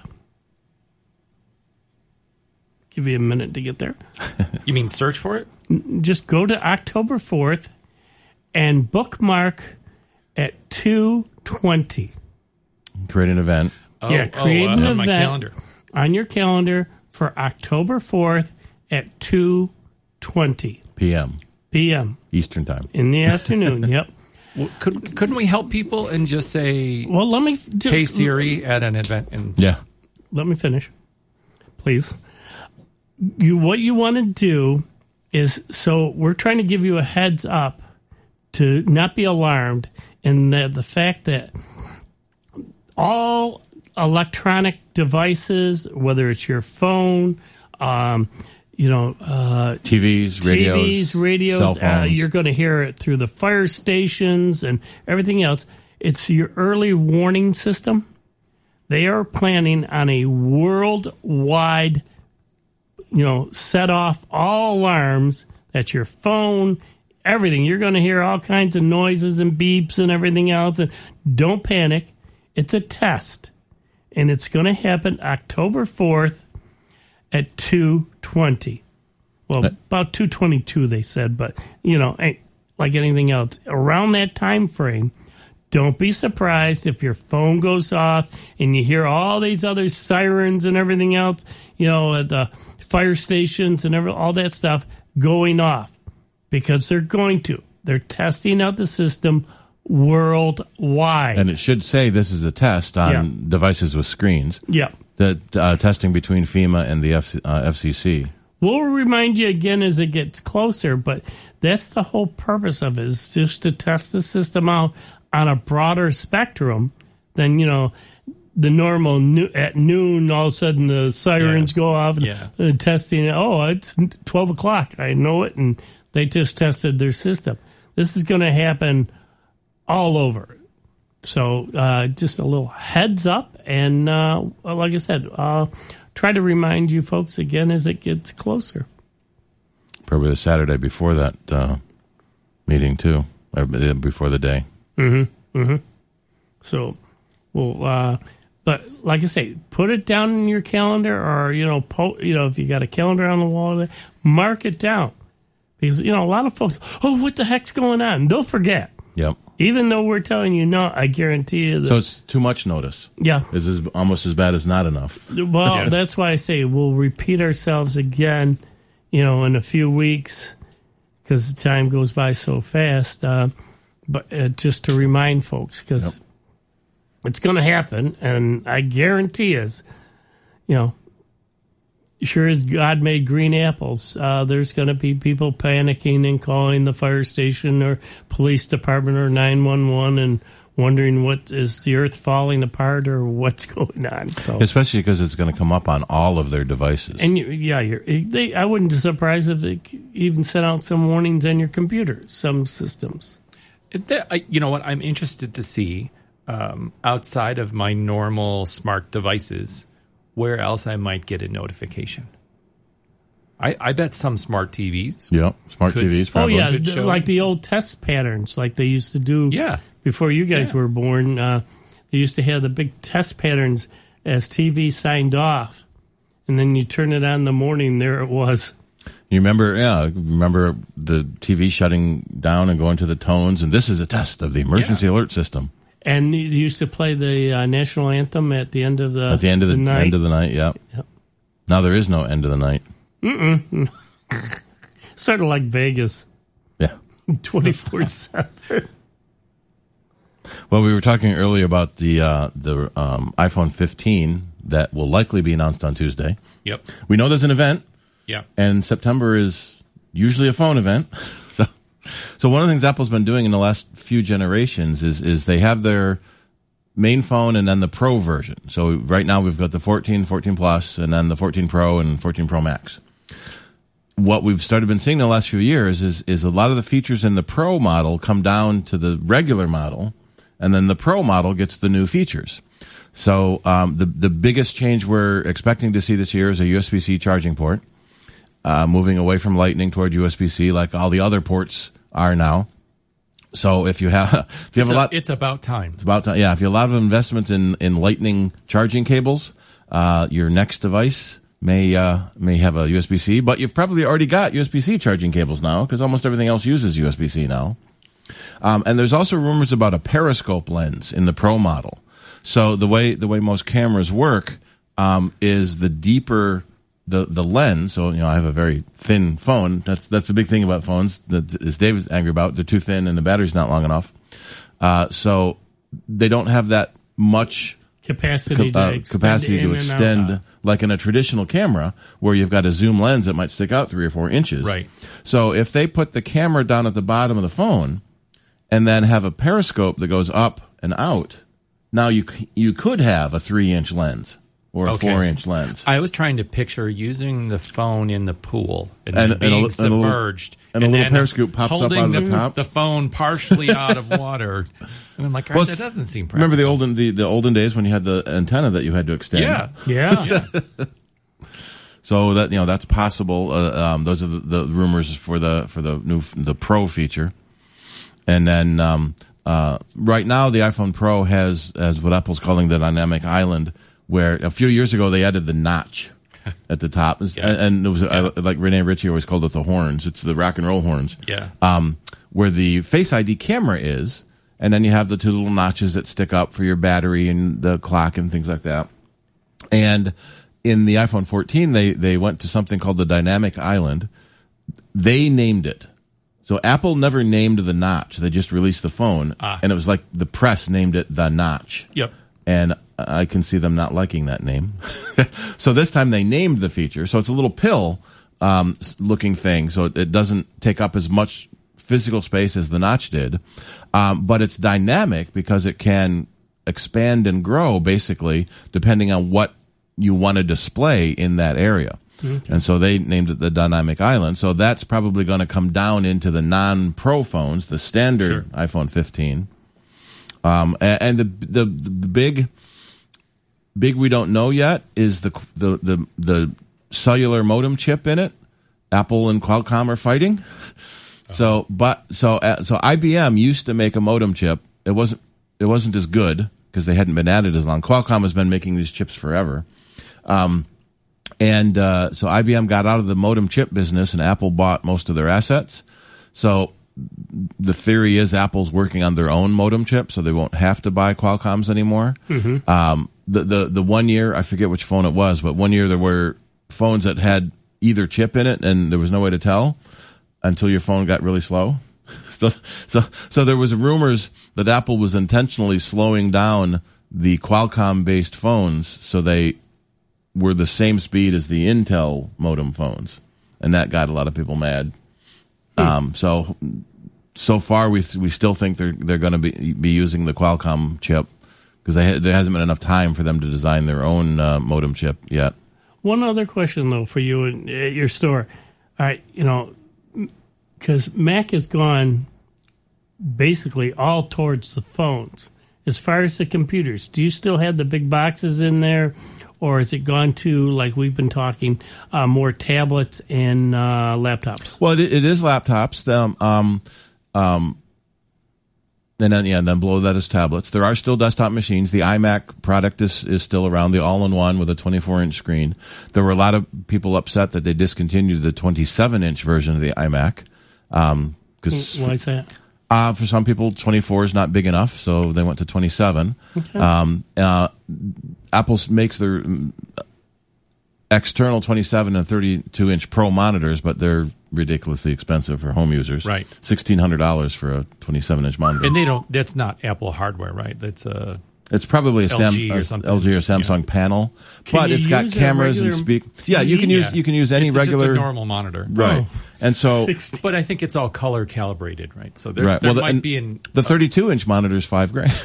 Give you a minute to get there. You mean search for it? Just go to October fourth and bookmark at two twenty. Create an event. Oh, yeah, create oh, uh, an on event my calendar. on your calendar for October fourth at two twenty P M P M Eastern time. In the afternoon, yep. Well, could, couldn't we help people and just say, Well, let me just... "Hey Siri, at an event"? And Yeah. Let me finish, please. You what you want to do is, so we're trying to give you a heads up to not be alarmed in the, the fact that all electronic devices, whether it's your phone, um, you know, uh, T Vs, radios, T Vs, radios, cell uh, phones. you're going to hear it through the fire stations and everything else. It's your early warning system. They are planning on a worldwide, you know, set off all alarms that your phone, everything. You're going to hear all kinds of noises and beeps and everything else. And don't panic. It's a test. And it's going to happen October fourth at two twenty. Well, about two twenty-two, they said. But, you know, like anything else, around that time frame, don't be surprised if your phone goes off and you hear all these other sirens and everything else, you know, at the fire stations and every, all that stuff going off, because they're going to. They're testing out the system worldwide. And it should say this is a test on Yeah. devices with screens. Yeah. The uh, testing between FEMA and the F C, uh, F C C. We'll remind you again as it gets closer, but that's the whole purpose of it, is just to test the system out on a broader spectrum than, you know, the normal no- at noon, all of a sudden the sirens Yeah. go off and Yeah. uh, testing. Oh, it's twelve o'clock. I know it. And they just tested their system. This is going to happen all over. So uh, just a little heads up. And uh, like I said, uh, try to remind you folks again as it gets closer. Probably the Saturday before that uh, meeting, too, or before the day. Mm-hmm. Mm-hmm. So, well, uh, but like I say, put it down in your calendar, or you know, po- you know, if you got a calendar on the wall, mark it down, because you know a lot of folks, oh, what the heck's going on? They'll forget. Yep. Even though we're telling you no, I guarantee you that. So it's too much notice. Yeah. It's as, almost as bad as not enough. Well, Yeah. that's why I say we'll repeat ourselves again, you know, in a few weeks, because the time goes by so fast. Uh, but uh, just to remind folks, because Yep. it's going to happen, and I guarantee us, you know, sure as God made green apples, uh, there's going to be people panicking and calling the fire station or police department or nine one one and wondering, what is the earth falling apart or what's going on? So, Especially because it's going to come up on all of their devices. and you, yeah, you're, they, I wouldn't be surprised if they even sent out some warnings on your computer, some systems. It- that- I- you know what? I'm interested to see um, outside of my normal smart devices where else I might get a notification. I, I bet some smart T Vs. Yeah, smart Could- T Vs. Oh Probably. yeah, Could th- show like the some- old test patterns, like they used to do. Yeah. Before you guys Yeah. were born, uh, they used to have the big test patterns as T V signed off, and then you turn it on in the morning. There it was. You remember? Yeah, remember the T V shutting down and going to the tones, and this is a test of the emergency Yeah. alert system And you used to play the uh, national anthem at the end of the at the end of the, night. end of the night. Yeah. Yep. Now there is no end of the night. Sort of like Vegas, Yeah. twenty-four seven. Well, we were talking earlier about the uh, the um, iPhone fifteen that will likely be announced on Tuesday. Yep. We know there's an event, Yeah. and September is usually a phone event. so, so one of the things Apple's been doing in the last few generations is is they have their main phone and then the Pro version. So right now we've got the fourteen, fourteen Plus, and then the fourteen Pro and fourteen Pro Max. What we've started been seeing in the last few years is is a lot of the features in the Pro model come down to the regular model, and then the Pro model gets the new features. So um, the the biggest change we're expecting to see this year is a U S B C charging port, uh, moving away from Lightning toward U S B C, like all the other ports are now. So if you have if you have It's, a a- lot, it's about time. it's about time. Yeah, if you have a lot of investment in in Lightning charging cables, uh, your next device may uh, may have a U S B C, but you've probably already got U S B C charging cables now because almost everything else uses U S B C now. Um, and there's also rumors about a periscope lens in the Pro model. So the way the way most cameras work um, is the deeper the the lens. So you know, I have a very thin phone. That's that's the big thing about phones that is David's angry about. They're too thin and the battery's not long enough. Uh, so they don't have that much Capacity to uh, extend capacity in to and extend, out. like in a traditional camera, where you've got a zoom lens that might stick out three or four inches. Right. So if they put the camera down at the bottom of the phone, and then have a periscope that goes up and out, now you c- you could have a three inch lens or a Okay. four inch lens. I was trying to picture using the phone in the pool and, And- then and a being li- and a little- submerged. and a little then periscope pops up holding out of the top. the phone partially out of water. And I'm like, gosh, Well, that doesn't seem practical. Remember the olden the, the olden days when you had the antenna that you had to extend? Yeah. Yeah. So that you know that's possible. Uh, um, those are the, the rumors for the for the new the Pro feature, and then um, uh, right now the iPhone Pro has has what Apple's calling the dynamic island, where a few years ago they added the notch at the top, and, Yeah. and it was uh, like Rene Ritchie always called it the horns. It's the rock and roll horns. Yeah. Um, where the Face I D camera is, and then you have the two little notches that stick up for your battery and the clock and things like that. And in the iPhone fourteen, they, they went to something called the Dynamic Island. They named it. So Apple never named the notch. They just released the phone, Ah. and it was like the press named it the notch. Yep. And I can see them not liking that name. So this time they named the feature. So it's a little pill um, looking thing. So it, it doesn't take up as much physical space as the notch did. Um, but it's dynamic because it can expand and grow basically depending on what you want to display in that area. Okay. And so they named it the Dynamic Island. So that's probably going to come down into the non-Pro phones, the standard Sure. iPhone fifteen. Um, and, and the, the the big big we don't know yet is the the the, the cellular modem chip in it. Apple and Qualcomm are fighting. So, but so uh, so I B M used to make a modem chip. It wasn't it wasn't as good because they hadn't been at it as long. Qualcomm has been making these chips forever. Um, and uh, so I B M got out of the modem chip business, and Apple bought most of their assets. So the theory is Apple's working on their own modem chip, so they won't have to buy Qualcomm's anymore. Mm-hmm. Um, the, the the one year, I forget which phone it was, but one year there were phones that had either chip in it, and there was no way to tell until your phone got really slow. So so so there was rumors that Apple was intentionally slowing down the Qualcomm-based phones so they were the same speed as the Intel modem phones, and that got a lot of people mad. Um, so, so far we we still think they're they're going to be be using the Qualcomm chip because ha- there hasn't been enough time for them to design their own uh, modem chip yet. One other question though for you in, at your store, all right, you know, because Mac has gone basically all towards the phones. As far as the computers, do you still have the big boxes in there, or has it gone to, like we've been talking, uh, more tablets and uh, laptops? Well, it, it is laptops. Um, um, um, and then, yeah, and then below that is tablets. There are still desktop machines. The iMac product is, is still around, the all-in-one with a twenty-four inch screen. There were a lot of people upset that they discontinued the twenty-seven inch version of the iMac. Um, cause Why is that? Uh, for some people, twenty-four is not big enough, so they went to twenty-seven. Okay. Um, uh, Apple makes their external twenty-seven and thirty-two inch Pro monitors, but they're ridiculously expensive for home users. Right. sixteen hundred dollars for a twenty-seven inch monitor. And they don't, that's not Apple hardware, right? That's a... It's probably a, L G Sam, or a something. L G or Samsung Yeah. panel, Can but you it's got use a cameras and regular speak. Yeah, you can use Yeah. you can use any it's regular just a normal monitor. right. Oh. And so sixty But I think it's all color calibrated, right? So there, right. there well, the, might and be an... the thirty-two inch monitor is five grand.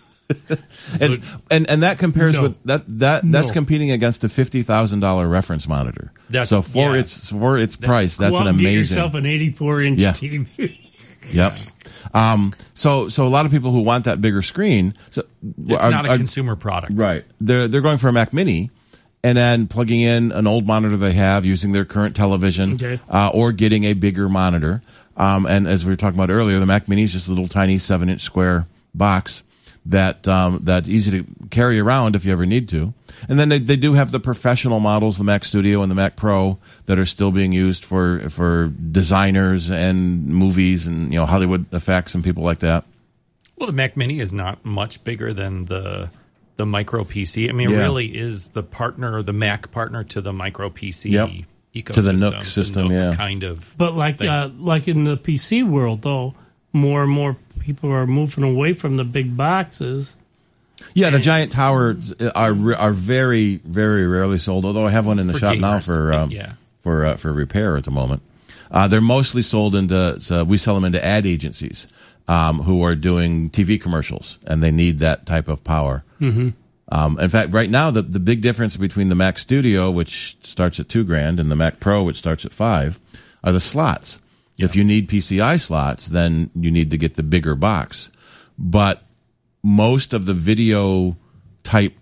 and, and and that compares No. with that that that's No. competing against a fifty thousand dollar reference monitor. That's- so for yeah. its for its price, that's Go an out and get amazing. yourself an eighty-four inch Yeah. T V. Yep. Um, so so a lot of people who want that bigger screen, so It's are- not a are- consumer product. right? They're they're going for a Mac Mini, and then plugging in an old monitor they have using their current television, Okay. uh, or getting a bigger monitor. Um, and as we were talking about earlier, the Mac Mini is just a little tiny seven inch square box that um, that's easy to carry around if you ever need to. And then they they do have the professional models, the Mac Studio and the Mac Pro, that are still being used for for designers and movies and you know Hollywood effects and people like that. Well, the Mac Mini is not much bigger than the the Micro P C. I mean, Yeah. it really is the partner, the Mac partner to the Micro P C Yep. ecosystem. To the Nook system, Nook yeah. kind of. But like thing. uh, like in the P C world, though, more and more people are moving away from the big boxes. Yeah, the giant towers are are very very rarely sold. Although I have one in the For shop now gamers, for um, yeah. for uh, for repair at the moment. Uh, they're mostly sold into so we sell them into ad agencies um, who are doing T V commercials, and they need that type of power. Mm-hmm. Um, in fact, right now the the big difference between the Mac Studio, which starts at two grand, and the Mac Pro, which starts at five, are the slots. Yeah. If you need P C I slots, then you need to get the bigger box. But most of the video type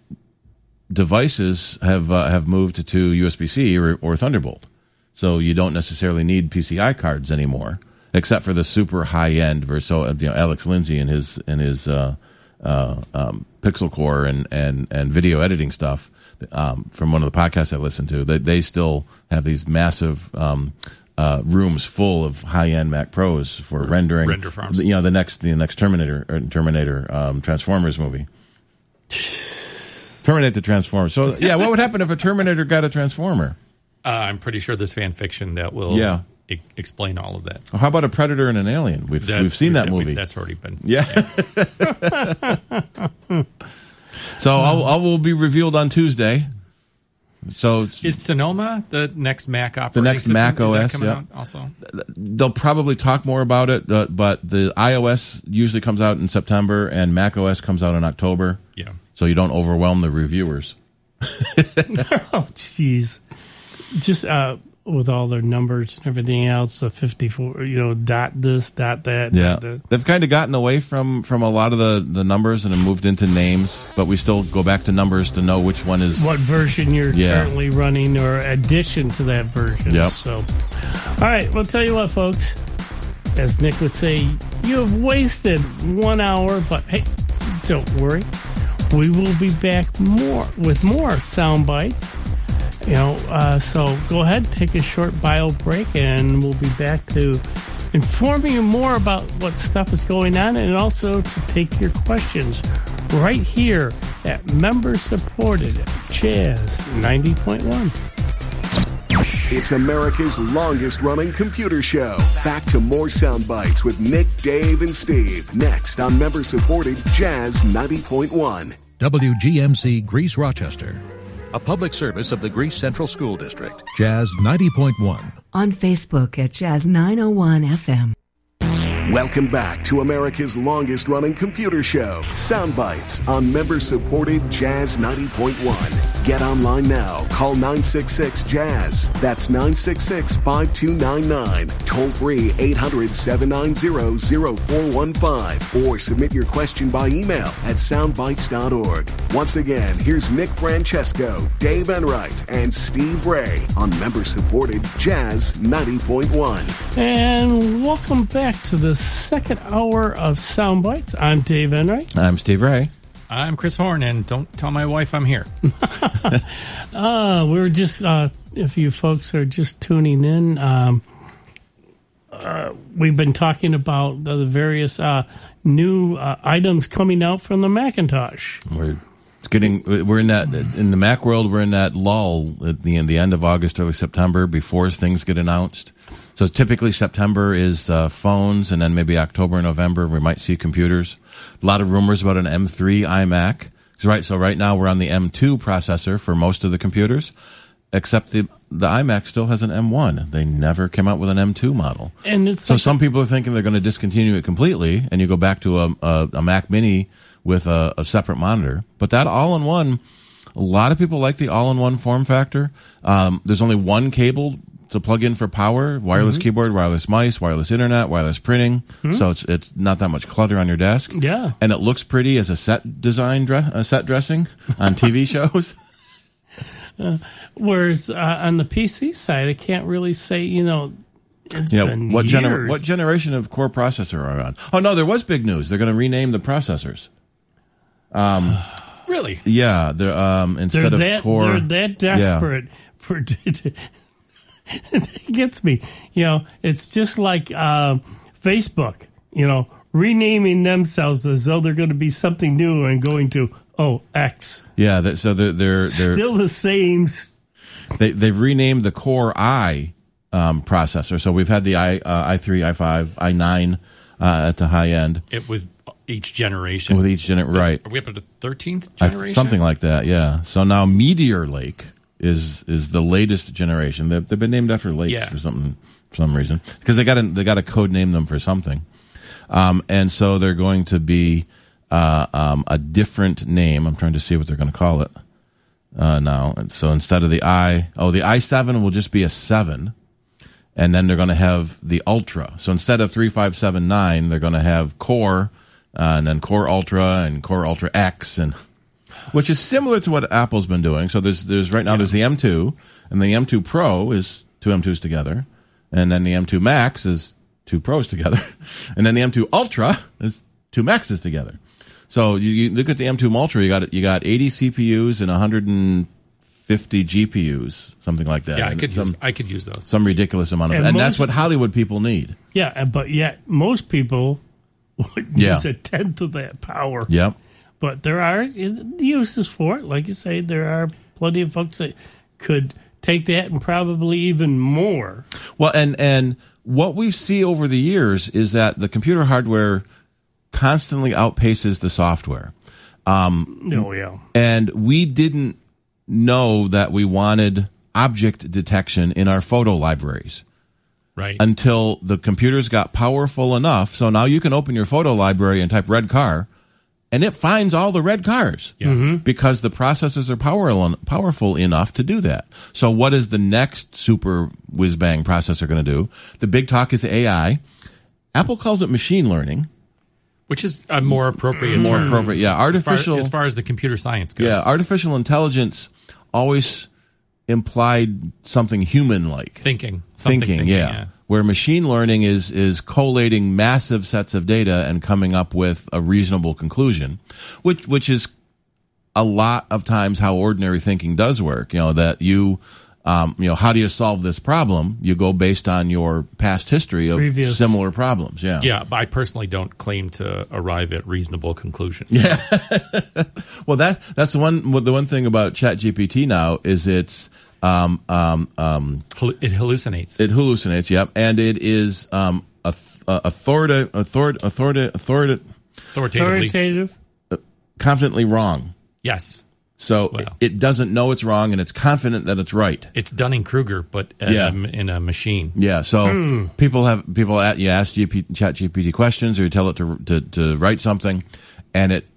devices have uh, have moved to U S B C or, or Thunderbolt, so you don't necessarily need P C I cards anymore, except for the super high end version. So, you know, Alex Lindsay and his and his uh, uh, um, Pixel Core and, and, and video editing stuff um, from one of the podcasts I listened to. They they still have these massive um, uh, rooms full of high end Mac Pros for rendering Render farms. You know, the next the next Terminator or Terminator um, Transformers movie. Terminate the Transformers. So, yeah, what would happen if a Terminator got a Transformer? Uh, I'm pretty sure there's fan fiction that will Yeah. e- explain all of that. Well, how about a Predator and an Alien? We've That's- we've seen that we- movie. That's already been. Yeah. So I'll, I will be revealed on Tuesday. So Is Sonoma the next Mac operating next system? Mac Is that O S, coming yeah. out also? they'll probably talk more about it, uh, but the iOS usually comes out in September and Mac O S comes out in October. Yeah. So you don't overwhelm the reviewers. Oh, jeez. Just uh, with all their numbers and everything else, the fifty-four, you know, dot this, dot that. Yeah, Dot that. they've kind of gotten away from, from a lot of the, the numbers and have moved into names, but we still go back to numbers to know which one is. What version you're Yeah. currently running or addition to that version. Yep. So, all right, well, tell you what, folks. As Nick would say, you have wasted one hour, but hey, don't worry. We will be back more with more sound bites. You know, uh, so go ahead, take a short bio break, and we'll be back to informing you more about what stuff is going on, and also to take your questions right here at member-supported Jazz ninety point one. It's America's longest-running computer show. Back to more sound bites with Nick, Dave, and Steve. Next on member-supported Jazz ninety point one. W G M C Greece Rochester, a public service of the Greece Central School District. Jazz ninety point one. On Facebook at Jazz nine oh one F M. Welcome back to America's longest-running computer show, Soundbites, on member-supported Jazz ninety point one. Get online now. Call nine six six Jazz. That's nine six six, five two nine nine. Toll free eight hundred, seven nine zero, zero four one five. Or submit your question by email at soundbites dot org. Once again, here's Nick Francesco, Dave Enright, and Steve Ray on member-supported Jazz ninety point one. And welcome back to the second hour of Soundbites. I'm Dave Enright. I'm Steve Ray. I'm Chris Horn, and don't tell my wife I'm here. uh, we were just, uh, if you folks are just tuning in, um, uh, we've been talking about the various uh, new uh, items coming out from the Macintosh. We're getting, we're in that, in the Mac world, we're in that lull at the, the end of August, early September, before things get announced. So typically September is uh, phones, and then maybe October, November, we might see computers. A lot of rumors about an M three iMac. Right, so right now we're on the M two processor for most of the computers, except the the iMac still has an M one. They never came out with an M two model. And it's so like some people are thinking they're going to discontinue it completely, and you go back to a, a, a Mac Mini with a, a separate monitor. But that all-in-one, a lot of people like the all-in-one form factor. Um, there's only one cable to plug in for power, wireless mm-hmm. keyboard, wireless mice, wireless internet, wireless printing. Mm-hmm. So it's it's not that much clutter on your desk. Yeah. And it looks pretty as a set design, dre- a set dressing on T V shows. Uh, whereas uh, on the P C side, I can't really say, you know, it's yeah, been what, years. gener- what generation of core processor are we on? Oh, no, there was big news. They're going to rename the processors. Um, really? Yeah. They're, um, instead they're of that, core. They're that desperate yeah. for... It gets me. You know, it's just like uh, Facebook, you know, renaming themselves as though they're going to be something new and going to, oh, X. Yeah, that, so they're, they're, they're still the same. They, they've renamed the Core i um, processor. So we've had the i, uh, i three, i five, i nine uh, at the high end. It was each generation. With each generation, right. Are we up to the thirteenth generation? I, something like that, yeah. So now Meteor Lake is is the latest generation. They've, they've been named after lakes yeah. for something, for some reason, because they got to they got to code name them for something, um, and so they're going to be uh, um, a different name. I'm trying to see what they're going to call it uh, now. And so instead of the i, oh, the i seven will just be a seven, and then they're going to have the Ultra. So instead of three five seven nine, they're going to have Core, uh, and then Core Ultra and Core Ultra X and. Which is similar to what Apple's been doing. So there's there's right now there's the M two, and the M two Pro is two M twos together, and then the M two Max is two Pros together, and then the M two Ultra is two Maxes together. So you, you look at the M two Ultra, you got you got eighty C P Us and one hundred fifty G P Us, something like that. Yeah, I and could some, use I could use those. Some ridiculous amount of, and, and that's what Hollywood people need. Yeah, but yet most people would yeah. use a tenth of that power. Yep. But there are uses for it. Like you say, there are plenty of folks that could take that and probably even more. Well, and, and what we see over the years is that the computer hardware constantly outpaces the software. Um, oh, yeah. And we didn't know that we wanted object detection in our photo libraries. Right. Until the computers got powerful enough. So now you can open your photo library and type red car, and it finds all the red cars yeah. mm-hmm. because the processors are power, powerful enough to do that. So what is the next super whiz-bang processor going to do? The big talk is A I. Apple calls it machine learning. Which is a more appropriate More term. appropriate, yeah. Artificial, as far, as far as the computer science goes. Yeah, artificial intelligence always implied something human-like. Thinking. Thinking, thinking yeah. yeah. Where machine learning is is collating massive sets of data and coming up with a reasonable conclusion, which which is a lot of times how ordinary thinking does work. You know, that you, um, you know, how do you solve this problem? You go based on your past history of Previous. similar problems. Yeah. Yeah, but I personally don't claim to arrive at reasonable conclusions. Yeah. Well, that that's the one. The one thing about ChatGPT now is it's. Um, um, um, it hallucinates. It hallucinates, yep. And it is um, authoritative, authoritative, authoritative, authoritative, authoritative, confidently wrong. Yes. So well, it doesn't know it's wrong, and it's confident that it's right. It's Dunning-Kruger, but in, yeah. a, in a machine. Yeah. So hmm. people have people at you ask G P, ChatGPT questions, or you tell it to, to to write something, and it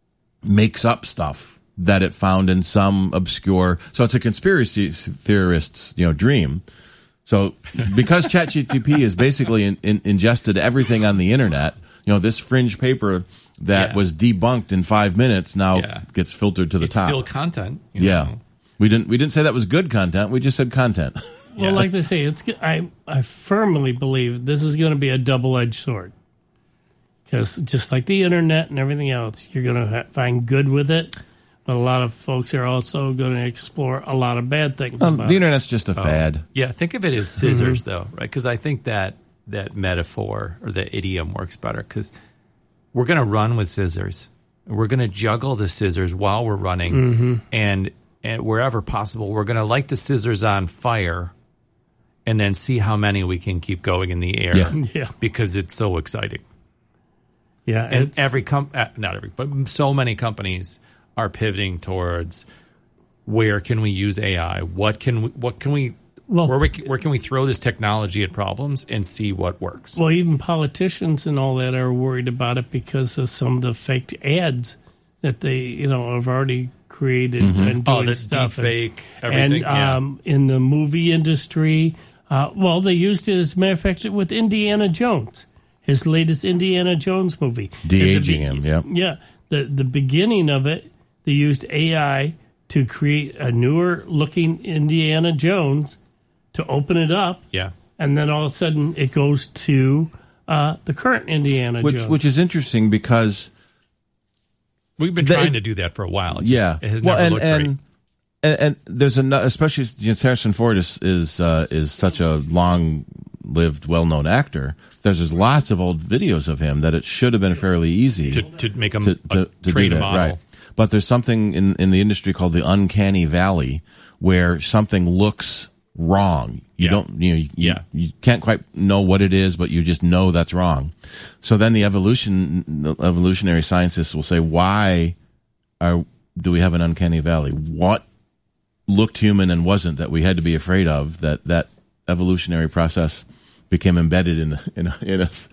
makes up stuff that it found in some obscure. So it's a conspiracy theorist's, you know, dream. So because ChatGPT has basically in, in, ingested everything on the internet, you know, this fringe paper that Yeah. was debunked in five minutes now Yeah. gets filtered to the It's top. still content. You yeah. know? We didn't we didn't say that was good content. We just said content. Well, Yeah. like they say, it's. I I firmly believe this is going to be a double edged sword. Because just like the internet and everything else, you're going to ha- find good with it, but a lot of folks are also going to explore a lot of bad things. Um, about the it. internet's just a fad. Yeah, think of it as scissors, though, right? Because I think that that metaphor or the idiom works better because we're going to run with scissors. We're going to juggle the scissors while we're running, and and wherever possible, we're going to light the scissors on fire, and then see how many we can keep going in the air. Yeah. Yeah. Because it's so exciting. Yeah, And it's, every com- uh, not every, but so many companies are pivoting towards where can we use A I? What can we? What can we? Well- where we, where can we throw this technology at problems and see what works? well, even politicians and all that are worried about it because of some of the fake ads that they, you know, have already created and doing Oh, the stuff. deep fake, and, everything. and yeah. um, in the movie industry, uh, well, they used it as a matter of fact with Indiana Jones, his latest Indiana Jones movie. De-aging At the him, yeah. Yeah, the the beginning of it, they used A I to create a newer looking Indiana Jones to open it up, yeah. and then all of a sudden it goes to uh, the current Indiana Which Jones. which is interesting because We've been the- trying to do that for a while. It just- yeah, it has well, never and, looked and, great. and and there's a especially you know, Harrison Ford is is uh, is such a long-lived, well-known actor. There's just lots of old videos of him that it should have been fairly easy To, to make them to, to, to train do a that, model. right? But there's something in in the industry called the uncanny valley, where something looks wrong. You Yeah. don't, you know, you, Yeah. you can't quite know what it is, but you just know that's wrong. So then the evolution, the evolutionary scientists will say, why are do we have an uncanny valley? What looked human and wasn't that we had to be afraid of? That that evolutionary process became embedded in in, in us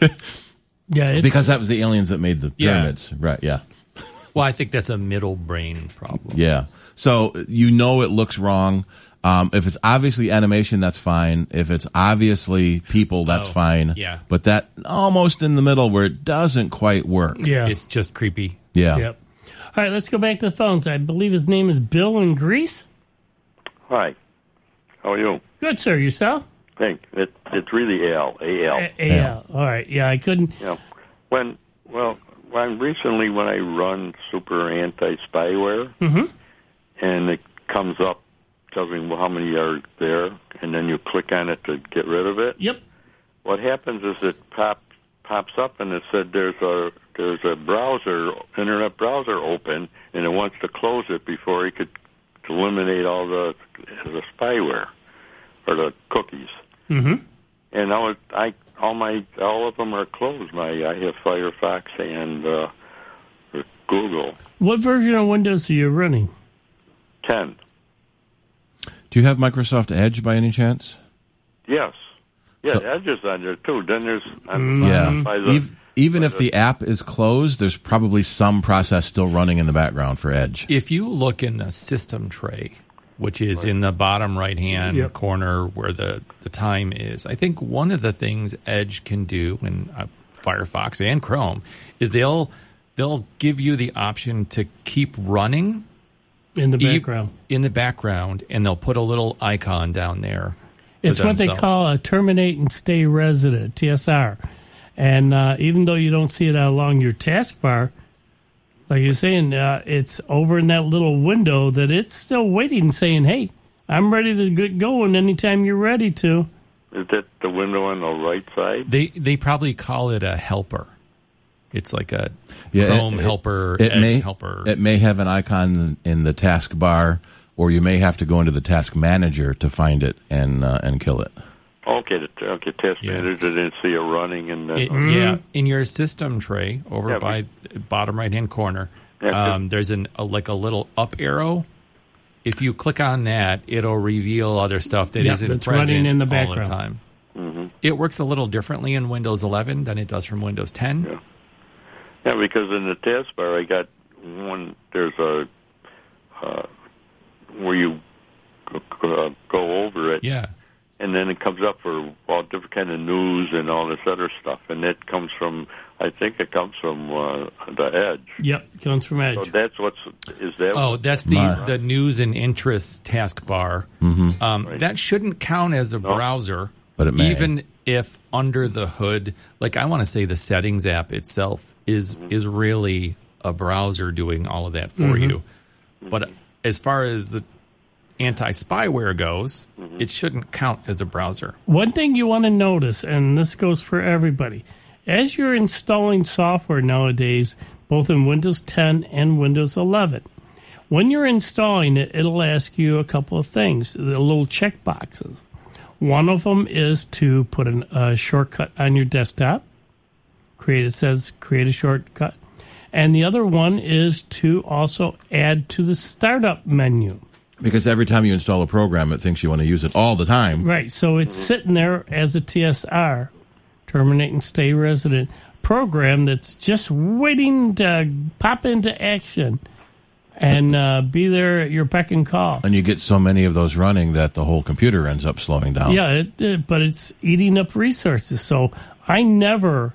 yeah, it's, because that was the aliens that made the Yeah. pyramids, right? Yeah. Well, I think that's a middle brain problem. Yeah. So you know it looks wrong. Um, if it's obviously animation, that's fine. If it's obviously people, that's Oh, fine. yeah. But that almost in the middle where it doesn't quite work. yeah. It's just creepy. Yeah. Yep. All right, let's go back to the phones. I believe his name is Bill in Greece. Hi. How are you? Good, sir. Yourself? Hey, it, it's really Al. A L. A- yeah. All right. Yeah, I couldn't. Yeah. When well, when recently when I run super anti spyware, and it comes up, tells me well, how many are there, and then you click on it to get rid of it. Yep. What happens is it pop pops up and it said there's a there's a browser internet browser open, and it wants to close it before it could eliminate all the the spyware or the cookies. Mm-hmm. And now it, I all my all of them are closed. My I have Firefox and uh, Google What version of Windows are you running? ten. Do you have Microsoft Edge by any chance? Yes, yeah, So- Edge is on there too. Then there's on, Yeah. by the, Ev- even by if the app is closed, there's probably some process still running in the background for Edge. If you look in the system tray, which is in the bottom right hand Yep. corner where the, the time is, I think one of the things Edge can do in uh, Firefox and Chrome is they'll they'll give you the option to keep running In the e- background. in the background, and they'll put a little icon down there. for It's what they themselves. call a terminate and stay resident, T S R. And uh, even though you don't see it along your taskbar, like you're saying, uh, it's over in that little window that it's still waiting, saying, hey, I'm ready to get going anytime you're ready to. is that the window on the right side? They they probably call it a helper. It's like a Yeah, Chrome it- helper, It Edge may helper. it may have an icon in the taskbar, or you may have to go into the task manager to find it and uh, and kill it. Okay, the okay, test Yeah. manager didn't see it running, and then It- Yeah, in your system tray over Yeah, by bottom right hand corner, Yeah, 'cause- um, there's an a, like a little up arrow. If you click on that, it'll reveal other stuff that Yeah, isn't that's present running in the all the background. time. It works a little differently in Windows eleven than it does from Windows ten. Yeah. Yeah, because in the taskbar I got one. There's a uh, where you uh, go over it, Yeah. and then it comes up for all different kind of news and all this other stuff, and it comes from I think it comes from uh, the Edge. Yep, it comes from Edge. So that's what's is that? Oh, that's the My. the news and interests taskbar. Mm-hmm. Um, Right. That shouldn't count as a No. browser, But it may. even if under the hood, like I want to say, the settings app itself is Mm-hmm. is really a browser doing all of that for Mm-hmm. you. But as far as the anti-spyware goes, Mm-hmm. it shouldn't count as a browser. One thing you want to notice, and this goes for everybody, as you're installing software nowadays, both in Windows ten and Windows eleven, when you're installing it, it'll ask you a couple of things, the little check boxes. One of them is to put an, a shortcut on your desktop. Create, it says create a shortcut. And the other one is to also add to the startup menu. Because every time you install a program, it thinks you want to use it all the time. Right, so it's sitting there as a T S R, terminate and stay resident program that's just waiting to pop into action and uh, be there at your beck and call. And you get so many of those running that the whole computer ends up slowing down. Yeah, it, it, but it's eating up resources. So I never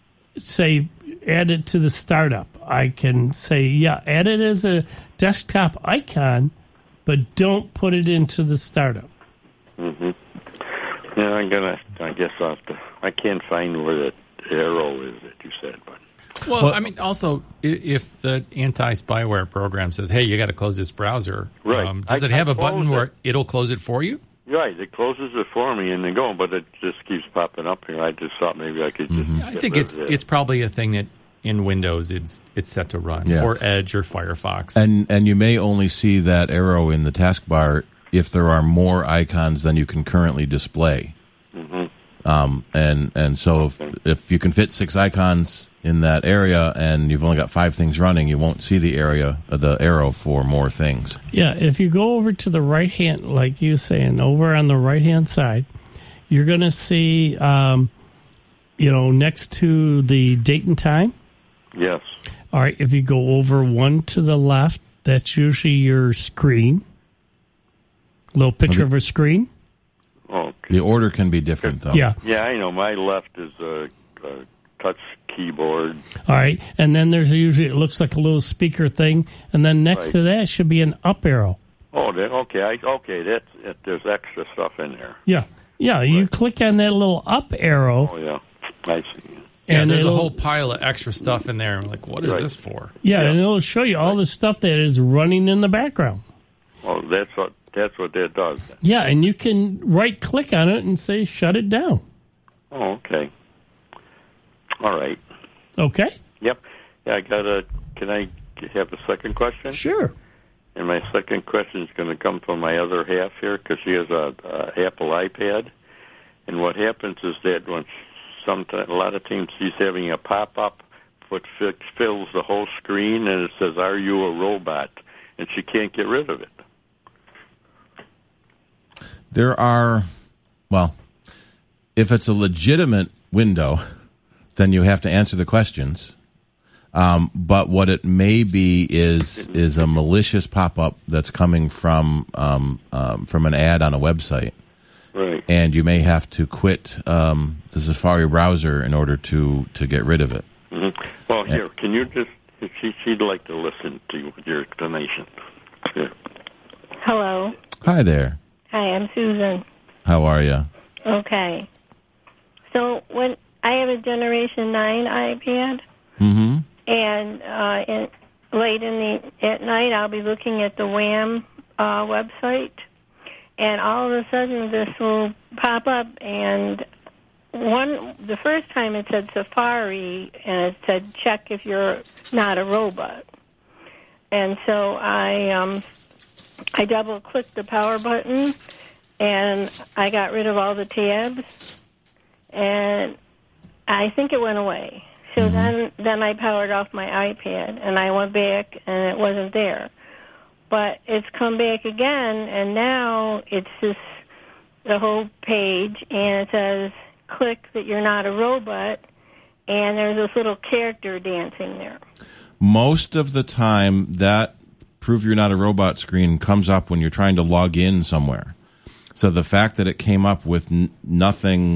say add it to the startup. I can say, yeah, add it as a desktop icon, but don't put it into the startup. Mm-hmm. Yeah, I'm gonna. I guess I'll have to. I can't find where that arrow is that you said, but Well, Well- I mean, also, i- if the anti-spyware program says, hey, you got to close this browser, Right. um, does I- it have I a button closed where it. it'll close it for you? right, it closes it for me and then go, but it just keeps popping up here. I just thought maybe I could just. Mm-hmm. I get think rid it's of that. it's probably a thing that in Windows it's it's set to run, Yeah. or Edge or Firefox. And and you may only see that arrow in the taskbar if there are more icons than you can currently display. Mm-hmm. Um, and and so if if you can fit six icons in that area and you've only got five things running, you won't see the area uh, the arrow for more things. Yeah, if you go over to the right hand, like you were saying, over on the right hand side, you're going to see, um, you know, next to the date and time. Yes. All right, if you go over one to the left, that's usually your screen. Little picture of a screen. Oh, The order can be different though. Yeah. yeah, I know. My left is a, a touch keyboard. All right, and then there's usually, it looks like a little speaker thing, and then next Right. to that should be an up arrow. Oh, that, okay. I, okay, that's it, there's extra stuff in there. Yeah, yeah. You click on that little up arrow, Oh, yeah. I see. yeah, and there's a it'll- whole pile of extra stuff in there. I'm like, what is Right. this for? yeah, Yeah. and it'll show you all the stuff that is running in the background. Oh, that's what that's what that does. Yeah, and you can right click on it and say shut it down. Oh, okay. All right. Okay, Yep. Yeah, I got a. Can I have a second question? sure. And my second question is going to come from my other half here because she has a, a Apple iPad, and what happens is that when sometimes a lot of times she's having a pop up, what fi- fills the whole screen, and it says, "Are you a robot?" and she can't get rid of it. There are, well, if it's a legitimate window, then you have to answer the questions. Um, but what it may be is is a malicious pop up that's coming from um, um, from an ad on a website, Right. and you may have to quit um, the Safari browser in order to to get rid of it. Mm-hmm. Well, here, can you just? She, she'd like to listen to your explanation. Here. Hello. Hi there, Hi, I'm Susan. how are you? Okay. So when I have a Generation nine iPad, Mm-hmm. and uh, in, late in the at night I'll be looking at the Wham uh, website, and all of a sudden this will pop up, and one the first time it said Safari, and it said check if you're not a robot, and so I um, I double clicked the power button, and I got rid of all the tabs, and I think it went away. So Mm-hmm. then, then I powered off my iPad, and I went back, and it wasn't there. But it's come back again, and now it's just the whole page, and it says, click that you're not a robot, and there's this little character dancing there. Most of the time, that prove you're not a robot screen comes up when you're trying to log in somewhere. So the fact that it came up with n- nothing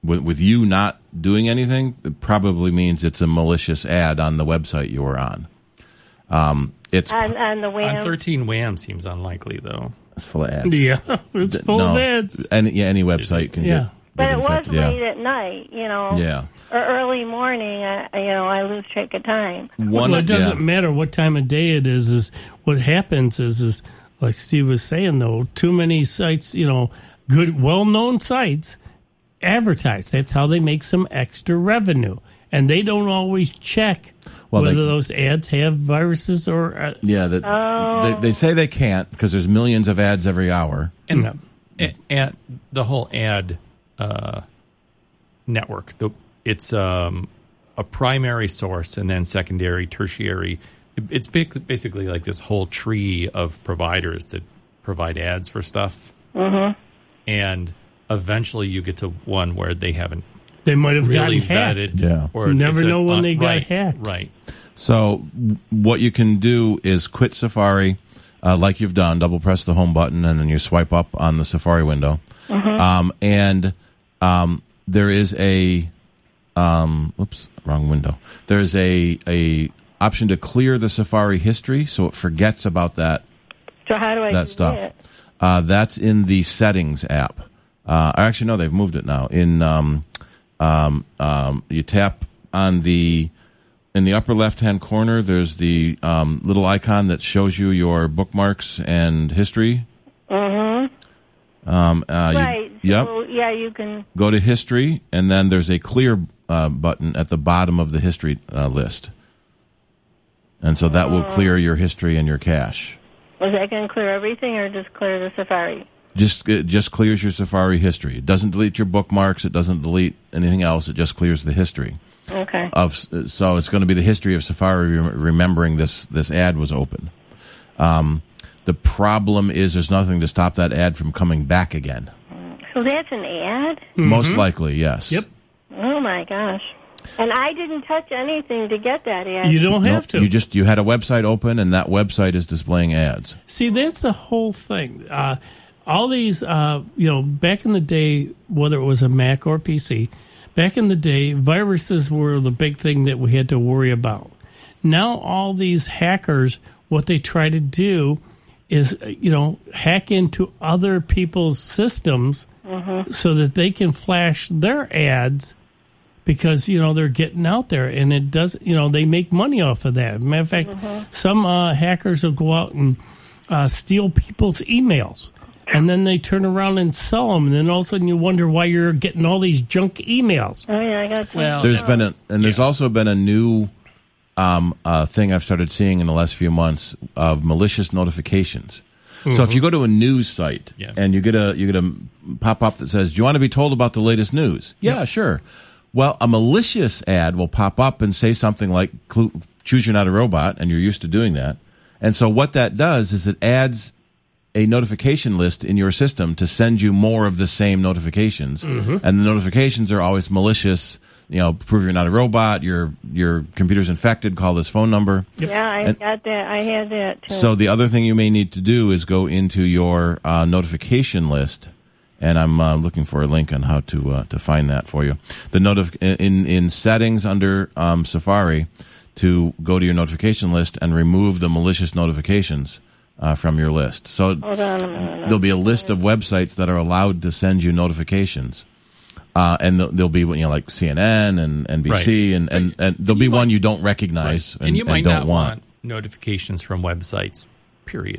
with, with you not doing anything, it probably means it's a malicious ad on the website you were on. Um, it's on, on the Wham. On thirteen Wham seems unlikely, though. It's full of ads. Yeah, it's full no, of ads. Any, yeah, any website can Yeah. get. But get it was infected, yeah. late at night, you know. Yeah. Or early morning, I, you know, I lose track of time. One, well, it doesn't yeah. matter what time of day it is. Is what happens is is like Steve was saying though. Too many sites, you know, good, well-known sites advertise. That's how they make some extra revenue, and they don't always check Well, whether they- those ads have viruses or. Uh, Yeah, that Oh. they, they say they can't because there's millions of ads every hour. And No. a- ad, the whole ad uh, network, the, it's um, a primary source and then secondary, tertiary. It, it's big, basically like this whole tree of providers that provide ads for stuff. Mm-hmm. And eventually you get to one where they haven't they might have really gotten hacked. vetted. Yeah. Or You never it's a- know when uh, they got right, hacked. Right. So w- what you can do is quit Safari, uh, like you've done. Double press the home button, and then you swipe up on the Safari window. Um, and um, there is a um, oops, wrong window. There is a a option to clear the Safari history, so it forgets about that So how do I that do stuff. that? Uh, that's in the settings app. Uh, actually, no, they've moved it now. In um, um, um, you tap on the in the upper left hand corner. There's the um, little icon that shows you your bookmarks and history. Mm-hmm. Um, uh, you- Right. yep. So, yeah, you can. Go to history, and then there's a clear uh, button at the bottom of the history uh, list, and so that will clear your history and your cache. Was that going to clear everything, or just clear the Safari? Just it just clears your Safari history. It doesn't delete your bookmarks. It doesn't delete anything else. It just clears the history Okay. of. So it's going to be the history of Safari rem- remembering this this ad was open. Um, the problem is there's nothing to stop that ad from coming back again. So that's an ad? Most likely, yes. Yep. Oh my gosh! And I didn't touch anything to get that ad. You don't Nope, have to. You just you had a website open, and that website is displaying ads. See, that's the whole thing. Uh, all these, uh, you know, back in the day, whether it was a Mac or P C, back in the day, viruses were the big thing that we had to worry about. Now, all these hackers, what they try to do is, you know, hack into other people's systems so that they can flash their ads because, you know, they're getting out there, and it does, you know, they make money off of that. Matter of fact, some uh, hackers will go out and uh, steal people's emails, and then they turn around and sell them, and then all of a sudden you wonder why you're getting all these junk emails. Oh yeah, I got you. Well, There's been a and there's also been a new um, uh, thing I've started seeing in the last few months of malicious notifications. So if you go to a news site Yeah. and you get a you get a pop up that says, "Do you want to be told about the latest news?" Yeah, sure. Well, a malicious ad will pop up and say something like, "Clu- "Choose you're not a robot," and you're used to doing that. And so what that does is it adds a notification list in your system to send you more of the same notifications, and the notifications are always malicious. You know, prove you're not a robot. Your your computer's infected. Call this phone number. Yeah, I And- got that. I had that too. So the other thing you may need to do is go into your uh, notification list, and I'm uh, looking for a link on how to uh, to find that for you. The notif- in in settings under um, Safari, to go to your notification list and remove the malicious notifications uh, from your list. So Hold on a minute. there'll be a list of websites that are allowed to send you notifications. Uh, and th- there'll be, you know, like C N N and N B C, Right. and, and, and there'll be You might- one you don't recognize Right. and, and you might don't not want. want notifications from websites, period.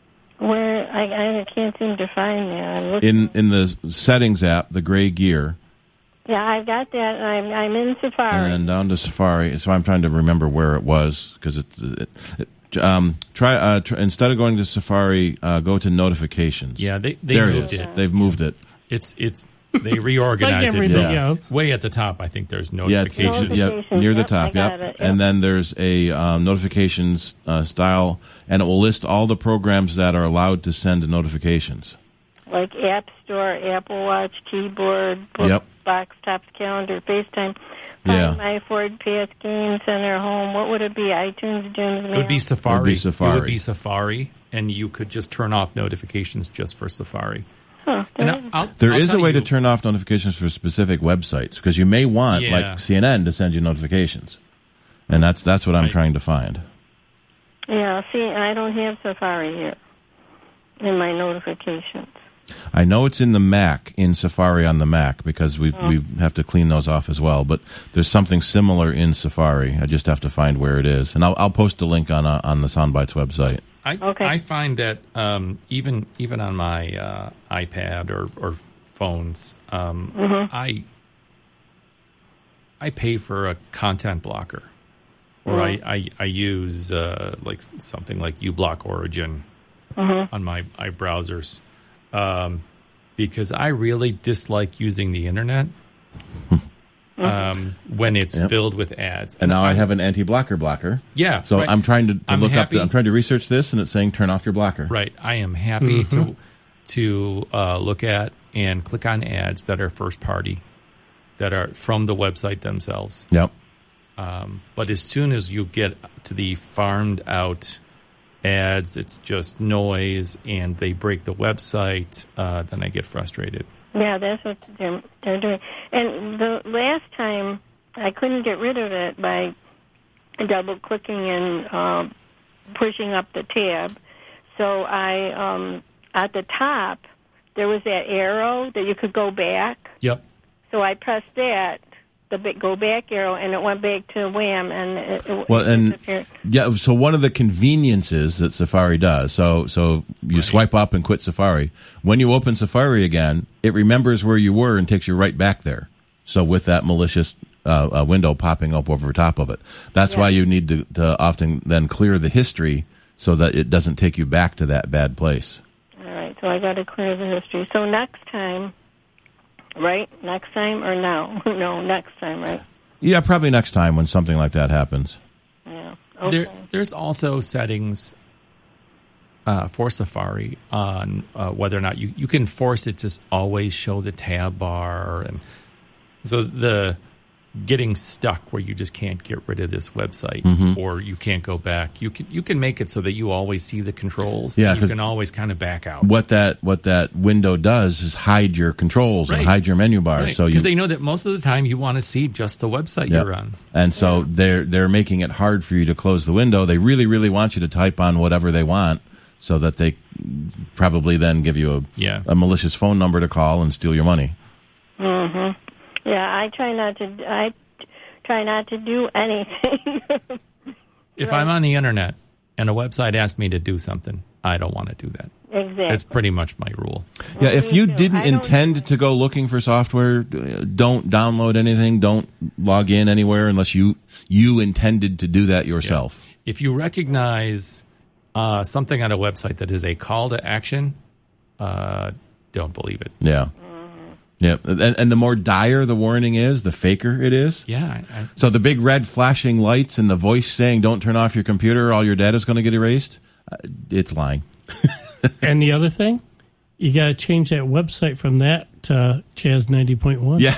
Where I, I can't seem to find that. I'm looking. In in the settings app, the gray gear, Yeah, I've got that. I'm I'm in Safari. and then down to Safari. So I'm trying to remember where it was because it's it, it, um, try, uh, try instead of going to Safari, uh, go to notifications. Yeah, they, they there moved it is. it. They've moved it. It's it's they reorganized Like it. So everything else. way at the top, I think there's Yeah, it's, notifications. it's- yeah, Notifications, near the yep, top. I got Yep. it, yep. And then there's a um, notifications uh, style, and it will list all the programs that are allowed to send notifications. Like App Store, Apple Watch, Keyboard, Book, Yep. Box Tops, Calendar, FaceTime, Find Yeah. My, Ford, Pass, Game Center, Home. What would it be? iTunes, Jones Mail? It would be Safari. It would be Safari. It would be Safari, and you could just turn off notifications just for Safari. Huh, And I'll, I'll, There I'll is a tell way you, to turn off notifications for specific websites because you may want, Yeah. like C N N, to send you notifications, and that's that's what I'm Right. trying to find. Yeah, see, I don't have Safari here in my notifications. I know it's in the Mac, in Safari on the Mac, because we Oh. we have to clean those off as well. But there's something similar in Safari. I just have to find where it is, and I'll I'll post a link on uh, on the Soundbites website. I, Okay. I find that um, even even on my uh, iPad or, or phones, um, Mm-hmm. I I pay for a content blocker, or I, I I use uh, like something like uBlock Origin Mm-hmm. on my, my browsers, um, because I really dislike using the internet um, when it's Yep. filled with ads. And now I have an anti-blocker blocker. Yeah, So right. I'm trying to, to I'm look up. happy- The, I'm trying to research this, and it's saying turn off your blocker. Right. I am happy to to uh, look at and click on ads that are first party, that are from the website themselves. Yep. Um, but as soon as you get to the farmed out ads, it's just noise, and they break the website. Uh, then I get frustrated. Yeah, that's what they're, they're doing. And the last time, I couldn't get rid of it by double-clicking and uh, pushing up the tab. So I, um, at the top, there was that arrow that you could go back. Yep. So I pressed that, the big go back arrow, and it went back to Wham, and it, it Well, and disappeared. yeah, so one of the conveniences that Safari does, so so you Right. swipe up and quit Safari. When you open Safari again, it remembers where you were and takes you right back there. So with that malicious uh, uh, window popping up over top of it, that's Yeah. why you need to, to often then clear the history so that it doesn't take you back to that bad place. All right, so I got to clear the history. So next time, right? Next time or now? No, next time, right? Yeah, probably next time when something like that happens. Yeah. Okay. There, there's also settings uh, for Safari on uh, whether or not you, you can force it to s- always show the tab bar, and so the getting stuck where you just can't get rid of this website or you can't go back. You can you can make it so that you always see the controls. Yeah, and you 'cause can always kind of back out. What that what that window does is hide your controls Right. and hide your menu bar. Right. So Because you they know that most of the time you want to see just the website Yep. you're on. And so they're they're making it hard for you to close the window. They really, really want you to type on whatever they want so that they probably then give you a, Yeah. a malicious phone number to call and steal your money. Mhm. Yeah, I try not to. I try not to do anything. If I'm on the internet and a website asks me to do something, I don't want to do that. Exactly. That's pretty much my rule. Yeah, if me you too. didn't I don't intend do to go looking for software, uh, don't download anything, don't log in anywhere unless you you intended to do that yourself. If you recognize uh, something on a website that is a call to action, uh, don't believe it. Yeah. Yeah. And, and the more dire the warning is, the faker it is. Yeah. I, I, So the big red flashing lights and the voice saying, don't turn off your computer, all your data's going to get erased, uh, it's lying. And the other thing, you got to change that website from that to Jazz ninety point one. Yeah.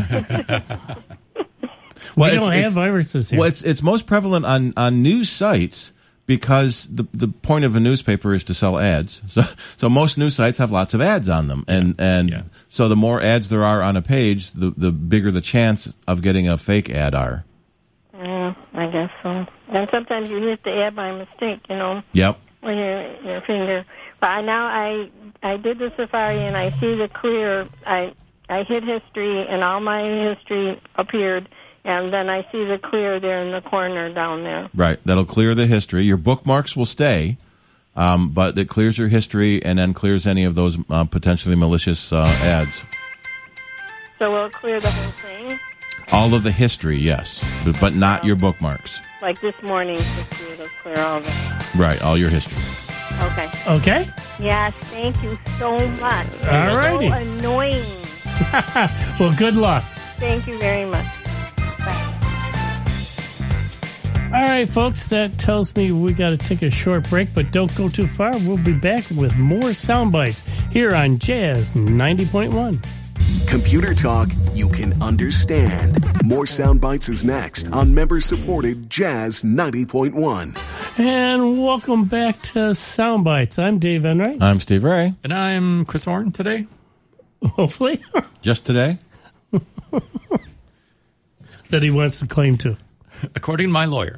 We it's- don't it's- have viruses here. Well, it's it's most prevalent on, on news sites because the the point of a newspaper is to sell ads. So so most news sites have lots of ads on them, and and Yeah. so the more ads there are on a page, the the bigger the chance of getting a fake ad are. Yeah, I guess so. And sometimes you hit the ad by mistake, you know, Yep. with your your finger. But I, now I I did the Safari and I see the clear. I I hit history and all my history appeared, and then I see the clear there in the corner down there. Right. That'll clear the history. Your bookmarks will stay, um, but it clears your history and then clears any of those uh, potentially malicious uh, ads. So we'll clear the whole thing, All of the history, yes, but, but not your bookmarks. like this morning. History, it'll clear all of it. Right. All your history. Okay. Okay? Yes, thank you so much. All righty. So annoying. Well, good luck. Thank you very much. All right, folks, that tells me we got to take a short break, but don't go too far. We'll be back with more sound bites here on Jazz ninety point one. Computer talk you can understand. More sound bites is next on member-supported Jazz ninety point one. And welcome back to Soundbites. I'm Dave Enright. I'm Steve Ray. And I'm Chris Warren today. Hopefully. Just today? That he wants to claim to. According to my lawyer.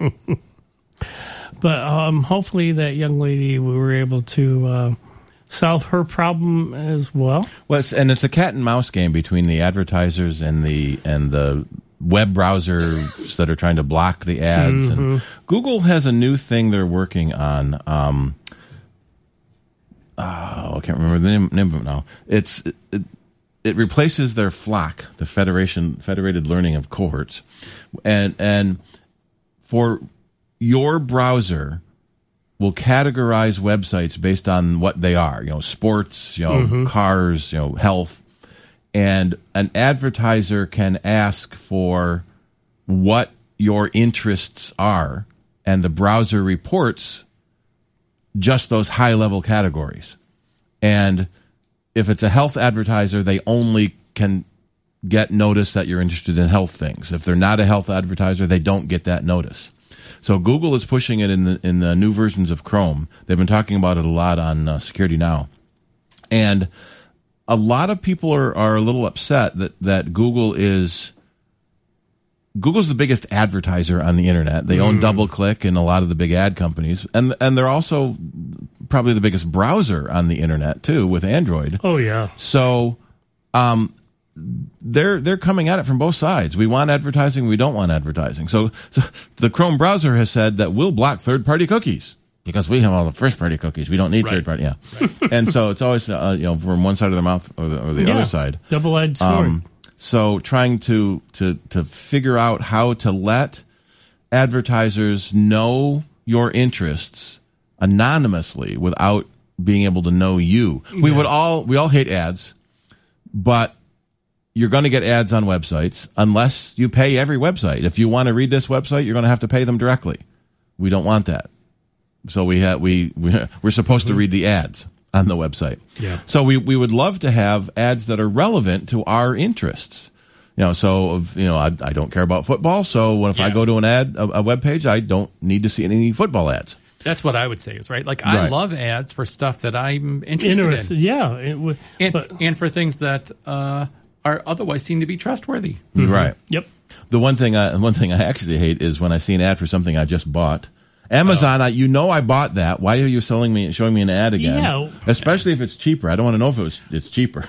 But um, hopefully that young lady, we were able to uh, solve her problem as well. Well, it's, and it's a cat and mouse game between the advertisers and the and the web browsers that are trying to block the ads. Mm-hmm. And Google has a new thing they're working on. Um, oh, I can't remember the name, name of it now. It's it, it replaces their FLoC, the Federation Federated Learning of Cohorts, and and for your browser will categorize websites based on what they are. You know, sports, you know, mm-hmm. cars, you know, health. And an advertiser can ask for what your interests are, and the browser reports just those high-level categories. And if it's a health advertiser, they only can get notice that you're interested in health things. If they're not a health advertiser, they don't get that notice. So Google is pushing it in the, in the new versions of Chrome. They've been talking about it a lot on uh, Security Now. And a lot of people are, are a little upset that, that Google is Google's the biggest advertiser on the internet. They own Mm. DoubleClick and a lot of the big ad companies, and and they're also probably the biggest browser on the internet too with Android. Oh yeah. So, um, they're they're coming at it from both sides. We want advertising, we don't want advertising. So, so the Chrome browser has said that we'll block third-party cookies. Because we have all the first-party cookies, we don't need Right. third-party. Yeah, Right. And so it's always uh, you know from one side of the mouth or the, or the Yeah. other side. Double-edged sword. Um, so trying to to to figure out how to let advertisers know your interests anonymously without being able to know you. We Yeah. would all we all hate ads, but you're going to get ads on websites unless you pay every website. If you want to read this website, you're going to have to pay them directly. We don't want that. So we have we, we we're supposed mm-hmm. to read the ads on the website. Yeah. So we we would love to have ads that are relevant to our interests. You know, so if, you know, I, I don't care about football. So if Yeah. I go to an ad a, a web page, I don't need to see any football ads. That's what I would say is right. Like I Right. love ads for stuff that I'm interested Interested, in, yeah. It w- and, but, and for things that uh, are otherwise seem to be trustworthy. Right. yep. The one thing I one thing I actually hate is when I see an ad for something I just bought. Amazon, I, you know I bought that. Why are you selling me, showing me an ad again? Yeah. Especially if it's cheaper. I don't want to know if it was it's cheaper.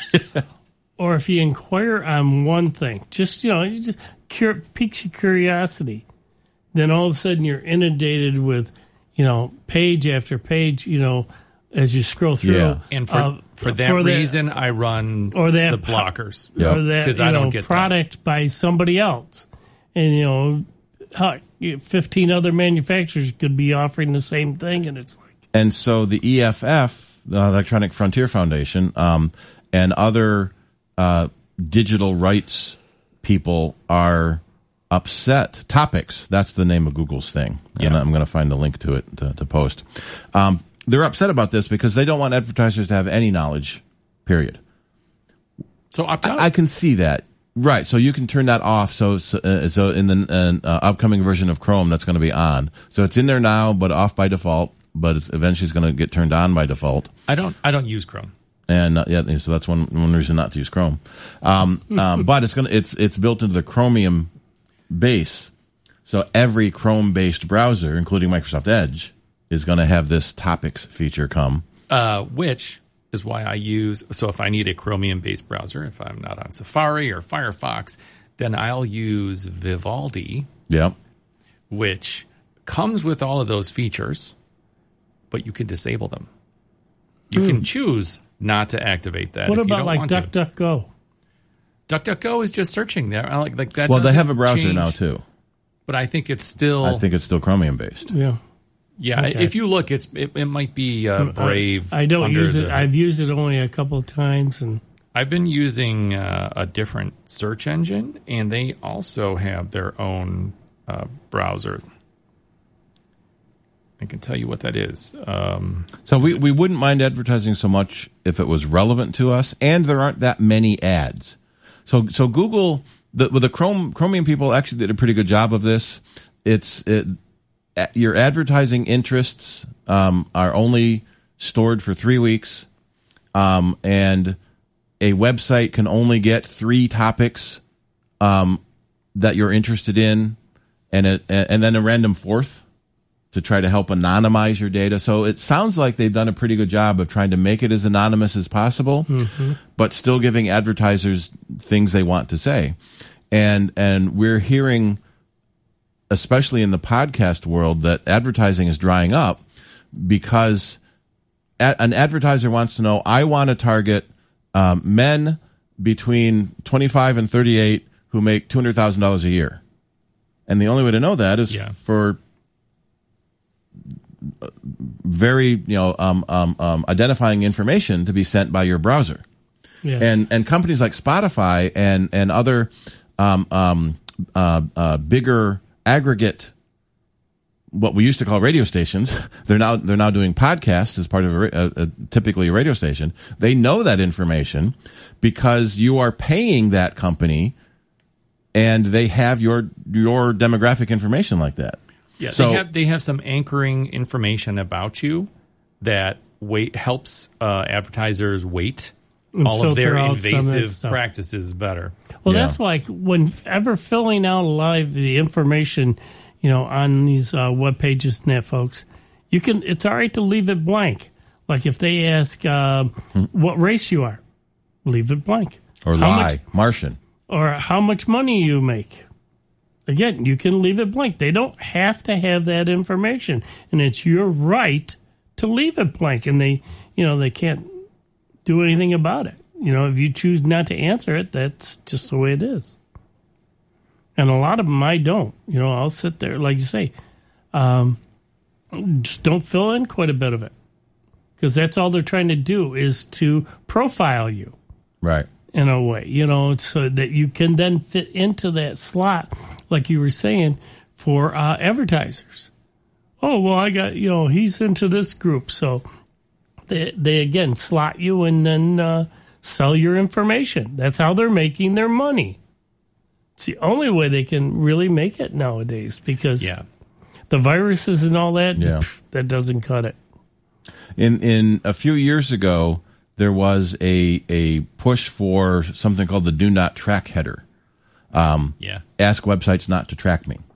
Or if you inquire on one thing, just, you know, it just cur- piques your curiosity. Then all of a sudden you're inundated with, you know, page after page, you know, as you scroll through. Yeah. And for uh, for that for reason, I run or that the po- blockers. Yeah. Or that, 'Cause you I know, don't get that. product by somebody else. And, you know, how, fifteen other manufacturers could be offering the same thing, and it's like, And so the E F F, the Electronic Frontier Foundation, um, and other uh, digital rights people are upset. Topics, that's the name of Google's thing. And Yeah. I'm going to find the link to it to, to post. Um, they're upset about this because they don't want advertisers to have any knowledge, period. So opt out. I, I can see that. Right, so you can turn that off. So, so, uh, so in the uh, upcoming version of Chrome, that's going to be on. So it's in there now, but off by default. But it's eventually it's going to get turned on by default. I don't. I don't use Chrome. And uh, yeah, so that's one one reason not to use Chrome. Um, um, but it's going to it's it's built into the Chromium base. So every Chrome-based browser, including Microsoft Edge, is going to have this topics feature come. Uh, which is why I use. So if I need a Chromium-based browser, if I'm not on Safari or Firefox, then I'll use Vivaldi, Yeah. which comes with all of those features, but you can disable them. You can choose not to activate that. what if you about don't like want to. DuckDuckGo? DuckDuckGo is just searching there. I like like that. Well, they doesn't have a browser change, now too. but I think it's still. I think it's still Chromium-based. Yeah. yeah. okay. If you look, it's it, it might be uh, Brave. I, I don't under use it. the- I've used it only a couple of times, and I've been using uh, a different search engine, and they also have their own uh, browser. I can tell you what that is. Um, So we, we wouldn't mind advertising so much if it was relevant to us, and there aren't that many ads. So so Google, the, with the Chrome Chromium people actually did a pretty good job of this. It's it, a- your advertising interests um, are only stored for three weeks, um, and a website can only get three topics um, that you're interested in, and a, and then a random fourth to try to help anonymize your data. So it sounds like they've done a pretty good job of trying to make it as anonymous as possible, mm-hmm. but still giving advertisers things they want to say. And and we're hearing, especially in the podcast world, that advertising is drying up because a- an advertiser wants to know, I want to target um, men between twenty-five and thirty-eight who make two hundred thousand dollars a year. And the only way to know that is yeah. for very, you know, um, um, um, identifying information to be sent by your browser. Yeah. And and companies like Spotify and, and other um, um, uh, uh, bigger aggregate, what we used to call radio stations, they're now they're now doing podcasts as part of a, a, a typically a radio station. They know that information because you are paying that company, and they have your your demographic information like that. Yeah, so, they have they have some anchoring information about you that wait helps uh, advertisers weight all of their invasive of practices better. Well, yeah. that's like whenever filling out a lot of the information, you know, on these uh, web pages and that, folks, you can. It's all right to leave it blank. Like if they ask uh, hmm. what race you are, leave it blank. Or how lie, much, Martian. Or how much money you make. Again, you can leave it blank. They don't have to have that information, and it's your right to leave it blank. And they, you know, they can't do anything about it. You know, if you choose not to answer it, that's just the way it is. And a lot of them, I don't. You know, I'll sit there, like you say, um, just don't fill in quite a bit of it, because that's all they're trying to do is to profile you, right? In a way, you know, so that you can then fit into that slot, like you were saying, for uh, advertisers. Oh, well, I got, you know, he's into this group. So they, they again, slot you and then uh, sell your information. That's how they're making their money. It's the only way they can really make it nowadays, because yeah. the viruses and all that, yeah. pff, that doesn't cut it. In in a few years ago, there was a a push for something called the Do Not Track header. Um, yeah. Ask websites not to track me.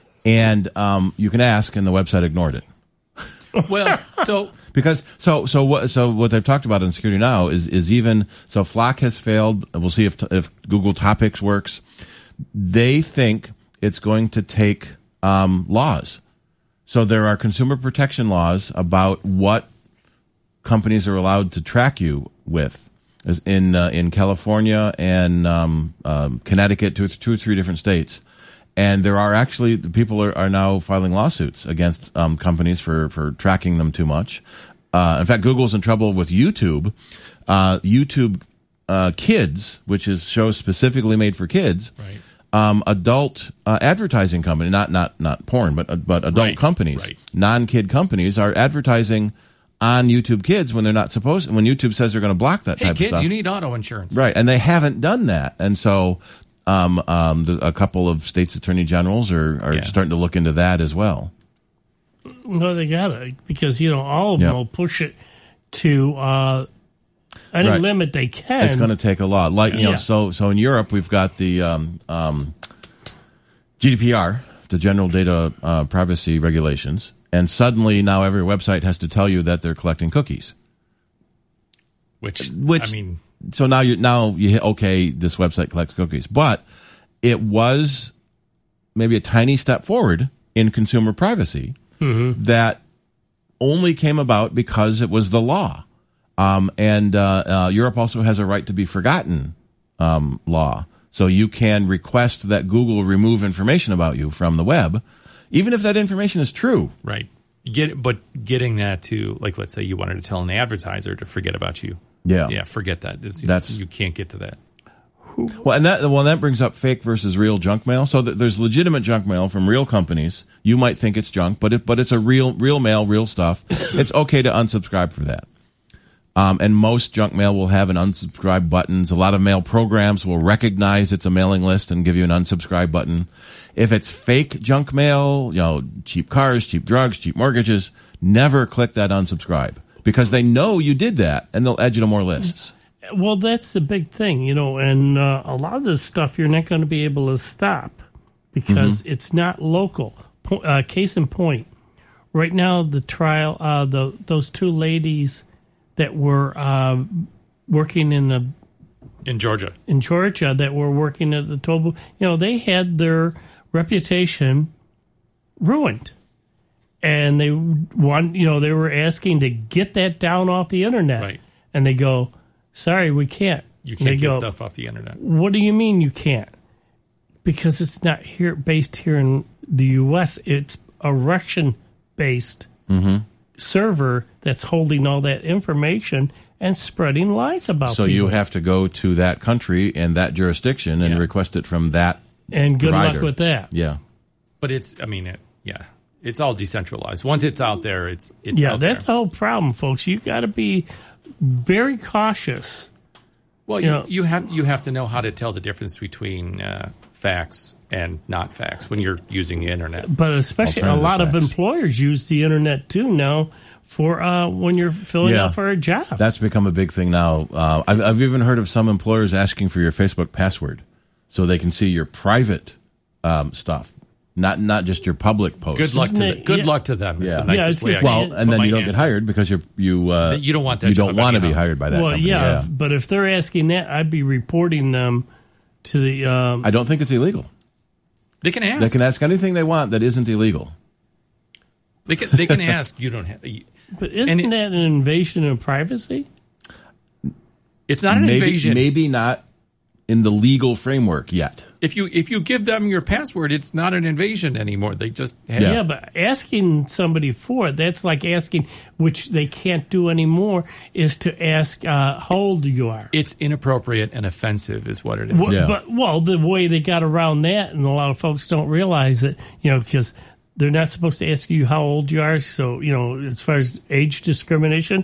And um, you can ask, and the website ignored it. Well, so because so so what so what they've talked about in Security Now is is even so Flock has failed. We'll see if if Google Topics works. They think it's going to take um, laws. So there are consumer protection laws about what companies are allowed to track you with, as in uh, in California and um, um, Connecticut, two, two or three different states. And there are actually, people are, are now filing lawsuits against um, companies for, for tracking them too much. Uh, in fact, Google's in trouble with YouTube. Uh, YouTube uh, Kids, which is shows specifically made for kids, right. um, adult uh, advertising company, not not not porn, but but adult right. companies, right. non-kid companies are advertising on YouTube Kids when they're not supposed. When YouTube says they're going to block that hey, type kids, of stuff, you need auto insurance, right? And they haven't done that, and so um, um, the, a couple of states' attorney generals are are yeah. starting to look into that as well. No, they got it, because you know all of them yep. will push it to uh, any right. limit they can. It's going to take a lot. Like you know, yeah. so so in Europe we've got the um, um, G D P R, the General Data uh, Privacy Regulations. And suddenly now every website has to tell you that they're collecting cookies. Which, Which I mean, so now you now you hit, okay, this website collects cookies, but it was maybe a tiny step forward in consumer privacy mm-hmm. that only came about because it was the law. Um, and uh, uh, Europe also has a right to be forgotten um, law, so you can request that Google remove information about you from the web, even if that information is true. Right. Get, but getting that to, like, let's say you wanted to tell an advertiser to forget about you. Yeah. Yeah, forget that. It's, That's, you can't get to that. Well, and that well, that brings up fake versus real junk mail. So th- there's legitimate junk mail from real companies. You might think it's junk, but it, but it's a real real mail, real stuff. It's okay to unsubscribe for that. Um, and most junk mail will have an unsubscribe buttons. A lot of mail programs will recognize it's a mailing list and give you an unsubscribe button. If it's fake junk mail, you know, cheap cars, cheap drugs, cheap mortgages, never click that unsubscribe because they know you did that and they'll add you to more lists. Well, that's the big thing, you know, and uh, a lot of this stuff you're not going to be able to stop because mm-hmm. it's not local. Po- uh, case in point, right now the trial, uh, the those two ladies that were uh, working in the in Georgia, in Georgia, that were working at the toll booth, you know, they had their reputation ruined, and they want, you know, they were asking to get that down off the internet, right? And they go, "Sorry, we can't." You can't get go, stuff off the internet. What do you mean you can't? Because it's not here, based here in the U S. It's a Russian-based mm-hmm. server that's holding all that information and spreading lies about so people. You have to go to that country and that jurisdiction and yeah. request it from that And good provider. luck with that. Yeah. But it's, I mean, it, yeah, it's all decentralized. Once it's out there, it's, it's yeah, out that's there. the whole problem, folks. You got to be very cautious. Well, you, you, know, you have you have to know how to tell the difference between uh, facts and not facts when you're using the internet. But especially a lot facts. of employers use the internet too now for uh, when you're filling Yeah. out for a job. That's become a big thing now. Uh, I've, I've even heard of some employers asking for your Facebook password so they can see your private um, stuff, not not just your public posts. Good luck Isn't to it- them. Good yeah. luck to them. Is Yeah. the nicest Yeah, I was way I gonna can say- Well, put and then my you don't get answer. hired because you're, you uh, You don't want that You job don't want to be anyhow. hired by that well, company. yeah, but if they're asking that, I'd be reporting them to the. Um, I don't think it's illegal. They can ask. They can ask anything they want that isn't illegal. They can. They can ask. You don't have. but isn't it- that an invasion of privacy? It's not an maybe, invasion. Maybe not in the legal framework yet. If you if you give them your password, it's not an invasion anymore. They just have, Yeah. but asking somebody for it, that's like asking, which they can't do anymore, is to ask uh, how old you are. It's inappropriate and offensive, is what it is. Well, Yeah. But, well, the way they got around that, and a lot of folks don't realize it, you know, because they're not supposed to ask you how old you are. So, you know, as far as age discrimination,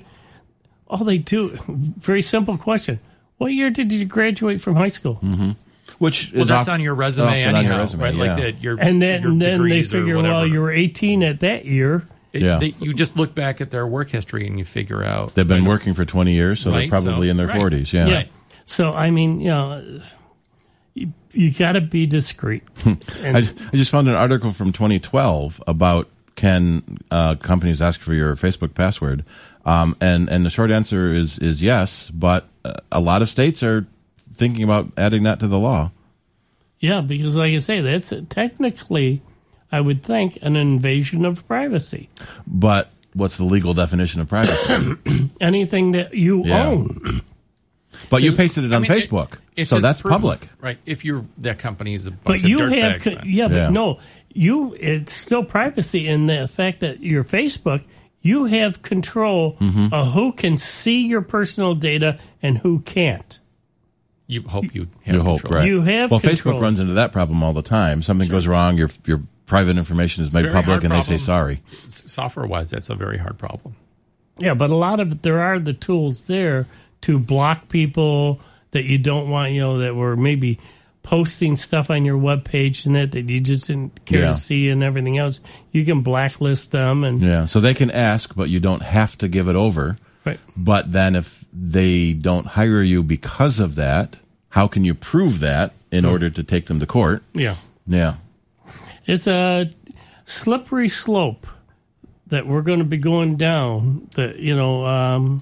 all they do, very simple question. What year did you graduate from high school? Mm-hmm. Which Well, is that's off- on your resume often anyhow, on your resume, right? yeah. Like that, your And then, your and then they degrees or figure, whatever. well, you were eighteen at that year. It- Yeah. they, you just look back at their work history and you figure out They've been when- working for twenty years, so Right, they're probably so- in their right. forties. Yeah. Yeah. So, I mean, you know, you, you got to be discreet. I, And, I just found an article from twenty twelve about can uh, companies ask for your Facebook password, um, and and the short answer is is yes, but uh, a lot of states are thinking about adding that to the law. yeah, because like I say, that's technically, I would think, an invasion of privacy. But what's the legal definition of privacy? Anything that you Yeah. own. But you pasted it I on mean, it- Facebook, it's so just that's proof- public. right? If you're that company is a bunch But of you dirtbags, have, then. yeah, but Yeah. no, you, it's still privacy in the fact that your Facebook, you have control Mm-hmm. of who can see your personal data and who can't. You hope you have You hope, control. right? You have well, control. Facebook runs into that problem all the time. Something goes wrong, your your private information is made very public, hard and they say problem. sorry. Software wise, that's a very hard problem. Yeah, but a lot of there are the tools there to block people that you don't want, you know, that were maybe posting stuff on your webpage and that that you just didn't care Yeah. to see and everything else. You can blacklist them and Yeah, so they can ask, but you don't have to give it over. right. But then if they don't hire you because of that, how can you prove that in order to take them to court? Yeah. Yeah. It's a slippery slope that we're going to be going down that, you know, um,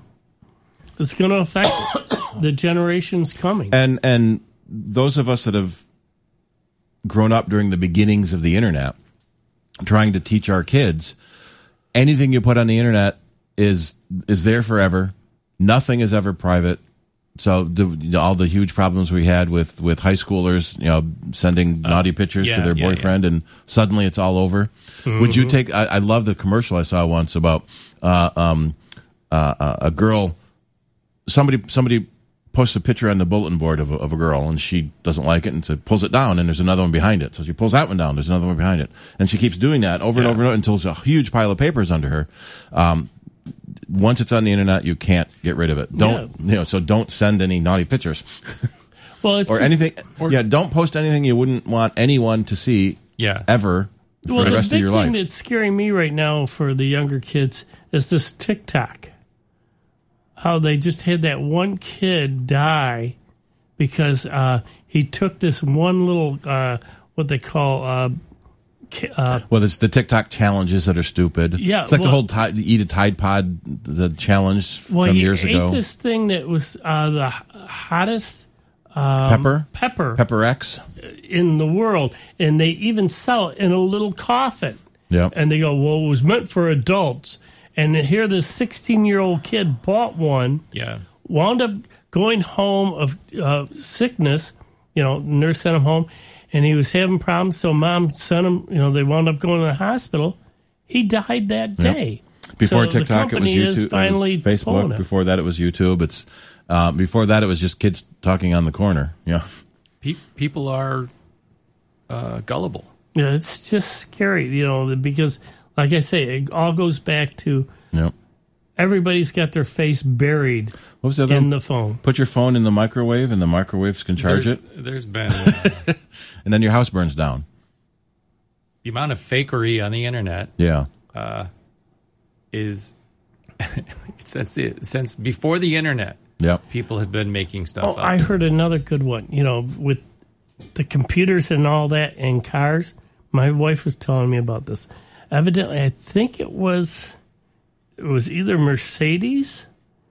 it's going to affect the generations coming. And and those of us that have grown up during the beginnings of the internet, trying to teach our kids, anything you put on the internet is is there forever. Nothing is ever private. So the, all the huge problems we had with, with high schoolers, you know, sending naughty pictures yeah, to their yeah, boyfriend, and suddenly it's all over. Would you take? I, I love the commercial I saw once about uh, um, uh, a girl. Somebody somebody posts a picture on the bulletin board of a, of a girl, and she doesn't like it, and so pulls it down, and there's another one behind it. So she pulls that one down. There's another one behind it, and she keeps doing that over and over and over until there's a huge pile of papers under her. Um, once it's on the internet, you can't get rid of it. Don't you know? So don't send any naughty pictures Well, it's or just- anything. yeah, don't post anything you wouldn't want anyone to see Yeah. ever for Well, the the rest of big your thing life. that's scaring me right now for the younger kids is this TikTok. How they just had that one kid die because uh, he took this one little, uh, what they call, uh, ki- uh, Well, it's the TikTok challenges that are stupid. Yeah, it's like the well- whole Tide, eat a Tide Pod the challenge well, from he years ate ago. this thing that was uh, the h- hottest Pepper, pepper Pepper X. in the world, and they even sell it in a little coffin. Yeah, And they go, well, it was meant for adults. And here this sixteen-year-old kid bought one, Yeah. wound up going home of uh, sickness. You know, nurse sent him home, and he was having problems, so mom sent him, you know, they wound up going to the hospital. He died that day. Before So the TikTok, it was company YouTube, is finally it was pulling Facebook. it. Before that, it was YouTube. It's uh, before that, it was just kids talking on the corner. Yeah, Pe- people are uh, gullible. Yeah, it's just scary, you know, because, like I say, it all goes back to yeah. everybody's got their face buried What was the other in one? the phone. Put your phone in the microwave, and the microwaves can charge There's, it, there's been and then your house burns down. the amount of fakery on the internet Yeah, is since it, since before the internet, yeah. people have been making stuff Oh, up. I heard another good one. You know, with the computers and all that and cars. My wife was telling me about this. Evidently, I think it was it was either Mercedes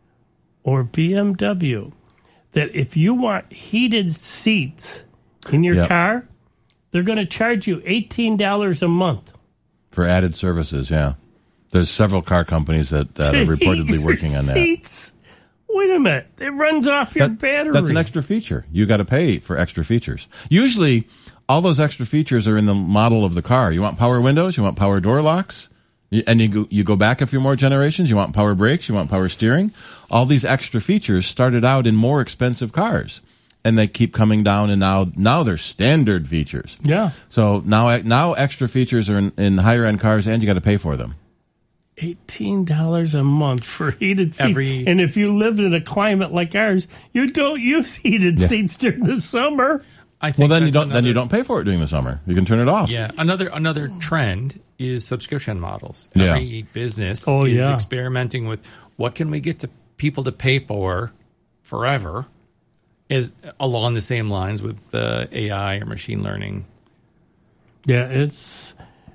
or B M W that if you want heated seats in your Yep. car, they're going to charge you eighteen dollars a month. For added services, yeah. There's several car companies that, that are to heat reportedly your working on that. seats. Wait a minute. It runs off your That- battery. That's an extra feature. You got to pay for extra features. Usually, all those extra features are in the model of the car. You want power windows, you want power door locks, you- and you go, you go back a few more generations, you want power brakes, you want power steering. All these extra features started out in more expensive cars, and they keep coming down, and now now they're standard features. Yeah. So now now extra features are in, in higher end cars, and you got to pay for them. eighteen dollars a month for heated seats. Every- and if you live in a climate like ours, you don't use heated Yeah. seats during the summer. I Well, think then you that's don't then you another- don't pay for it during the summer. You can turn it off. Yeah, another another trend is subscription models. Yeah. Every business Oh, is yeah. experimenting with what can we get to people to pay for forever, is along the same lines with uh, A I or machine learning. Yeah, it's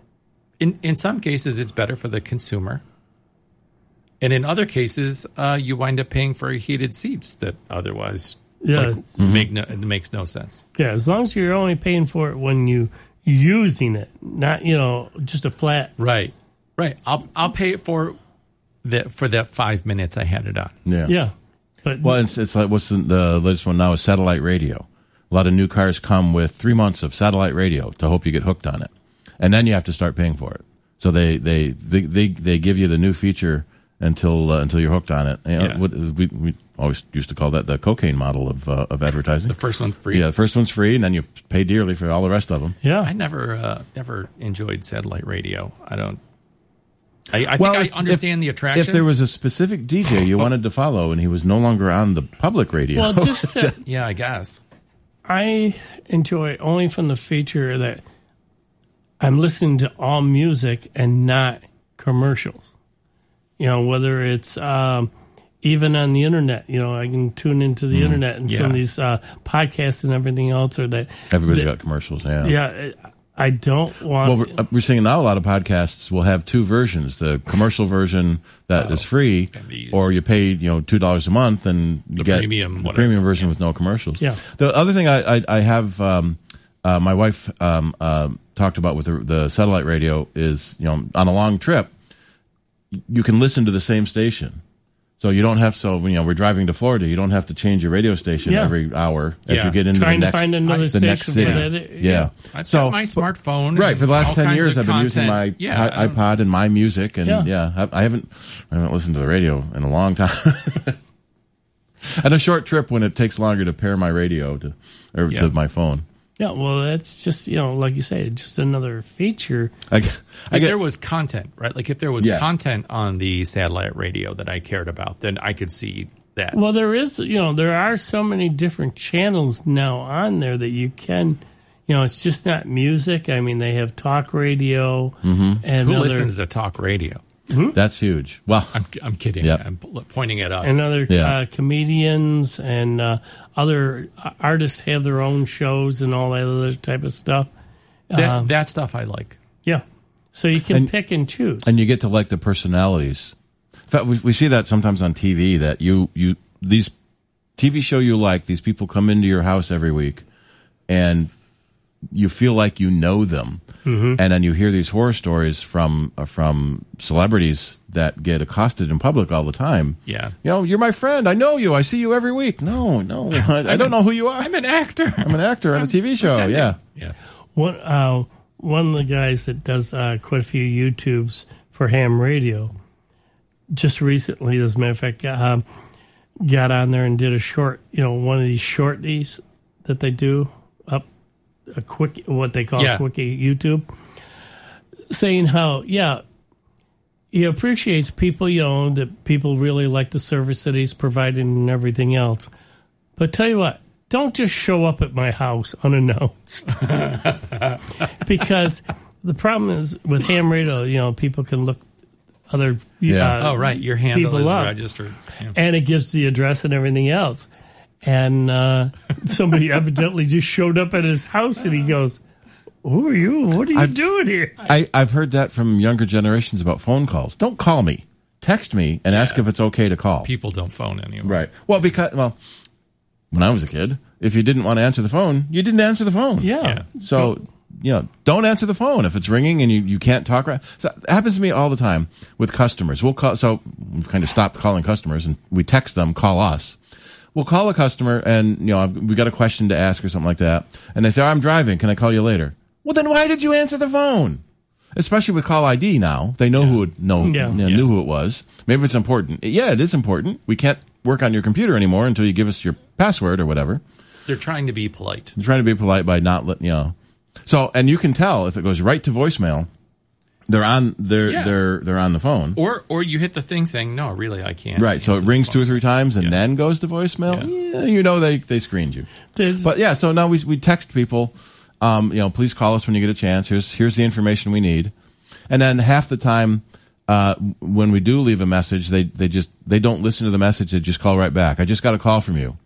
In in some cases, it's better for the consumer, and in other cases, uh, you wind up paying for heated seats that otherwise yeah, like, it's- make no it makes no sense. yeah. As long as you're only paying for it when you using it, not you know just a flat. Right, right. I'll I'll pay it for that for that five minutes I had it on. Yeah. Yeah, but Well, it's, it's like what's the, the latest one now is satellite radio. A lot of new cars come with three months of satellite radio to hope you get hooked on it, and then you have to start paying for it. So they they they they, they give you the new feature until uh, until you're hooked on it. You know, Yeah. what, we we always used to call that the cocaine model of uh, of advertising. The first one's free. Yeah, the first one's free, and then you pay dearly for all the rest of them. yeah, I never uh, never enjoyed satellite radio. I don't. I, I Well, think if- I understand the attraction. If there was a specific D J you wanted to follow, and he was no longer on the public radio, well, just to, yeah, I guess. I enjoy only from the feature that I'm listening to all music and not commercials. You know, whether it's um, even on the internet, you know, I can tune into the internet and some yeah. of these uh, podcasts and everything else, or that. everybody's that- got commercials. Yeah. Yeah, I don't want. Well, we're, uh, we're seeing now a lot of podcasts will have two versions: the commercial version that is free, and the- or you pay you know two dollars a month and you The get premium, the whatever. premium version with no commercials. Yeah. The other thing I I, I have um, uh, my wife um, uh, talked about with the, the satellite radio is you know on a long trip you can listen to the same station. So you don't have so you know we're driving to Florida. You don't have to change your radio station Yeah. every hour as Yeah. you get into Trying the to next find another the next station city. for that. Yeah. Yeah. I've so got my smartphone. right and for the last all ten kinds years, of I've been using my content. yeah, i- I don't- iPod and my music, and Yeah. yeah, I, I haven't I haven't listened to the radio in a long time. And a short trip when it takes longer to pair my radio to or Yeah. to my phone. Yeah, well, that's just you know, like you say, just another feature. I, I If get, there was content, right? Like if there was Yeah. content on the satellite radio that I cared about, then I could see that. Well, there is, you know, there are so many different channels now on there that you can, You know, it's just not music. I mean, they have talk radio Mhm. and Who other, listens to talk radio? That's huge. Well, I'm, I'm kidding. Yep. I'm pointing at us. and other Yeah. uh, comedians and uh, other artists have their own shows and all that other type of stuff. that, Um, that stuff I like. yeah. So you can And- pick and choose. and you get to like the personalities. In fact, we, we see that sometimes on T V that you, you, these T V show you like, these people come into your house every week and you feel like you know them. Mhm. And then you hear these horror stories from, uh, from celebrities that get accosted in public all the time. Yeah. You know, you're my friend. I know you. I see you every week. No, no, I, I don't know who you are. I'm an actor. I'm an actor on a T V show. pretending. Yeah. Yeah. One, uh, one of the guys that does uh, quite a few YouTubes for ham radio, just recently, as a matter of fact, um, got on there and did a short, you know, one of these shorties that they do up a quick, what they call Yeah. a quickie YouTube, saying how, yeah, he appreciates people, you know, that people really like the service that he's providing and everything else. But tell you what, don't just show up at my house unannounced. Because the problem is with ham radio, you know, people can look other Yeah. uh, Oh, right. Your handle people is up. registered. Yeah. And it gives the address and everything else. And uh, somebody evidently just showed up at his house and he goes, who are you? What are you I've- doing here? I, I've heard that from younger generations about phone calls. Don't call me. Text me and ask if it's okay to call. People don't phone anymore. Right. Well, because, well, when I was a kid, if you didn't want to answer the phone, you didn't answer the phone. Yeah. Yeah. So, you know, don't answer the phone if it's ringing and you, you can't talk right. So it happens to me all the time with customers. We'll call, so we've kind of stopped calling customers and we text them, call us. We'll call a customer and, you know, we got a question to ask or something like that. And they say, oh, I'm driving. Can I call you later? Well, then why did you answer the phone? Especially with Call I D now. They know who it, know, Yeah. you know, Yeah. knew who it was. Maybe it's important. Yeah, it is important. We can't work on your computer anymore until you give us your password or whatever. They're trying to be polite. I'm trying to be polite by not letting, you know. So, and you can tell if it goes right to voicemail, they're on, they're, Yeah. they're, they're on the phone. Or or you hit the thing saying, no, really, I can't. Right. So it answer the rings two or phone. three times and Yeah. then goes to voicemail. Yeah. You know, they, they screened you. There's- But yeah, so now we, we text people, um, you know, please call us when you get a chance. Here's, here's the information we need. And then half the time, uh, when we do leave a message, they, they just, they don't listen to the message. They just call right back. I just got a call from you.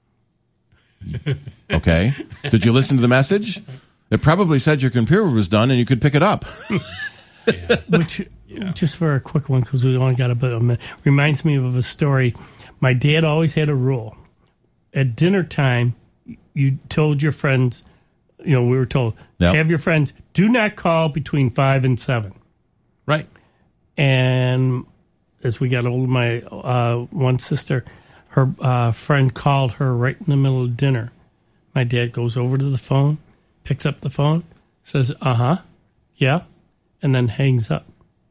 Okay. Did you listen to the message? It probably said your computer was done and you could pick it up. Which, just for a quick one, because we only got a bit of a minute, reminds me of a story. My dad always had a rule. At dinner time, you told your friends, you know, we were told, Yep. have your friends, do not call between five and seven. Right. And as we got older, my uh, one sister, her uh, friend called her right in the middle of dinner. My dad goes over to the phone, picks up the phone, says, uh-huh, yeah, and then hangs up.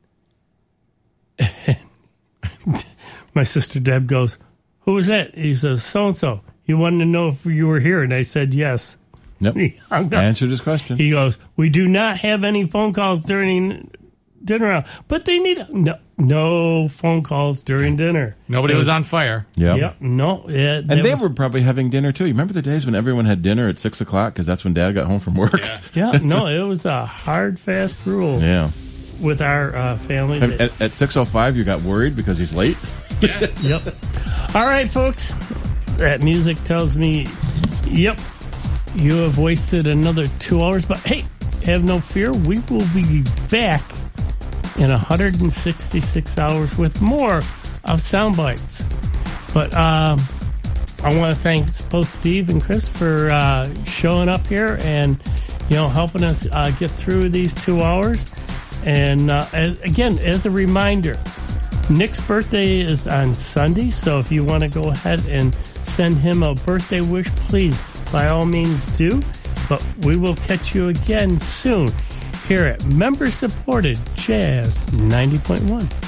My sister Deb goes, who was that? He says, so-and-so. He wanted to know if you were here, and I said yes. Yep. He hung I up. answered his question. He goes, we do not have any phone calls during dinner hour, but they need no no phone calls during dinner. Nobody It was on fire. Yeah. Yep, no, yeah, And they were probably having dinner too. You remember the days when everyone had dinner at six o'clock because that's when Dad got home from work. Yeah. yeah, no, it was a hard, fast rule Yeah. with our uh, family. And that- At, at six oh five, you got worried because he's late. Yeah. Yep. All right, folks. That music tells me, yep, you have wasted another two hours. But hey, have no fear. We will be back in one hundred sixty-six hours with more of Sound Bites. But um, I want to thank both Steve and Chris for uh, showing up here and, you know, helping us uh, get through these two hours. And uh, as, again, as a reminder, Nick's birthday is on Sunday, so if you want to go ahead and send him a birthday wish, please, by all means do. But we will catch you again soon here at member-supported Jazz ninety point one.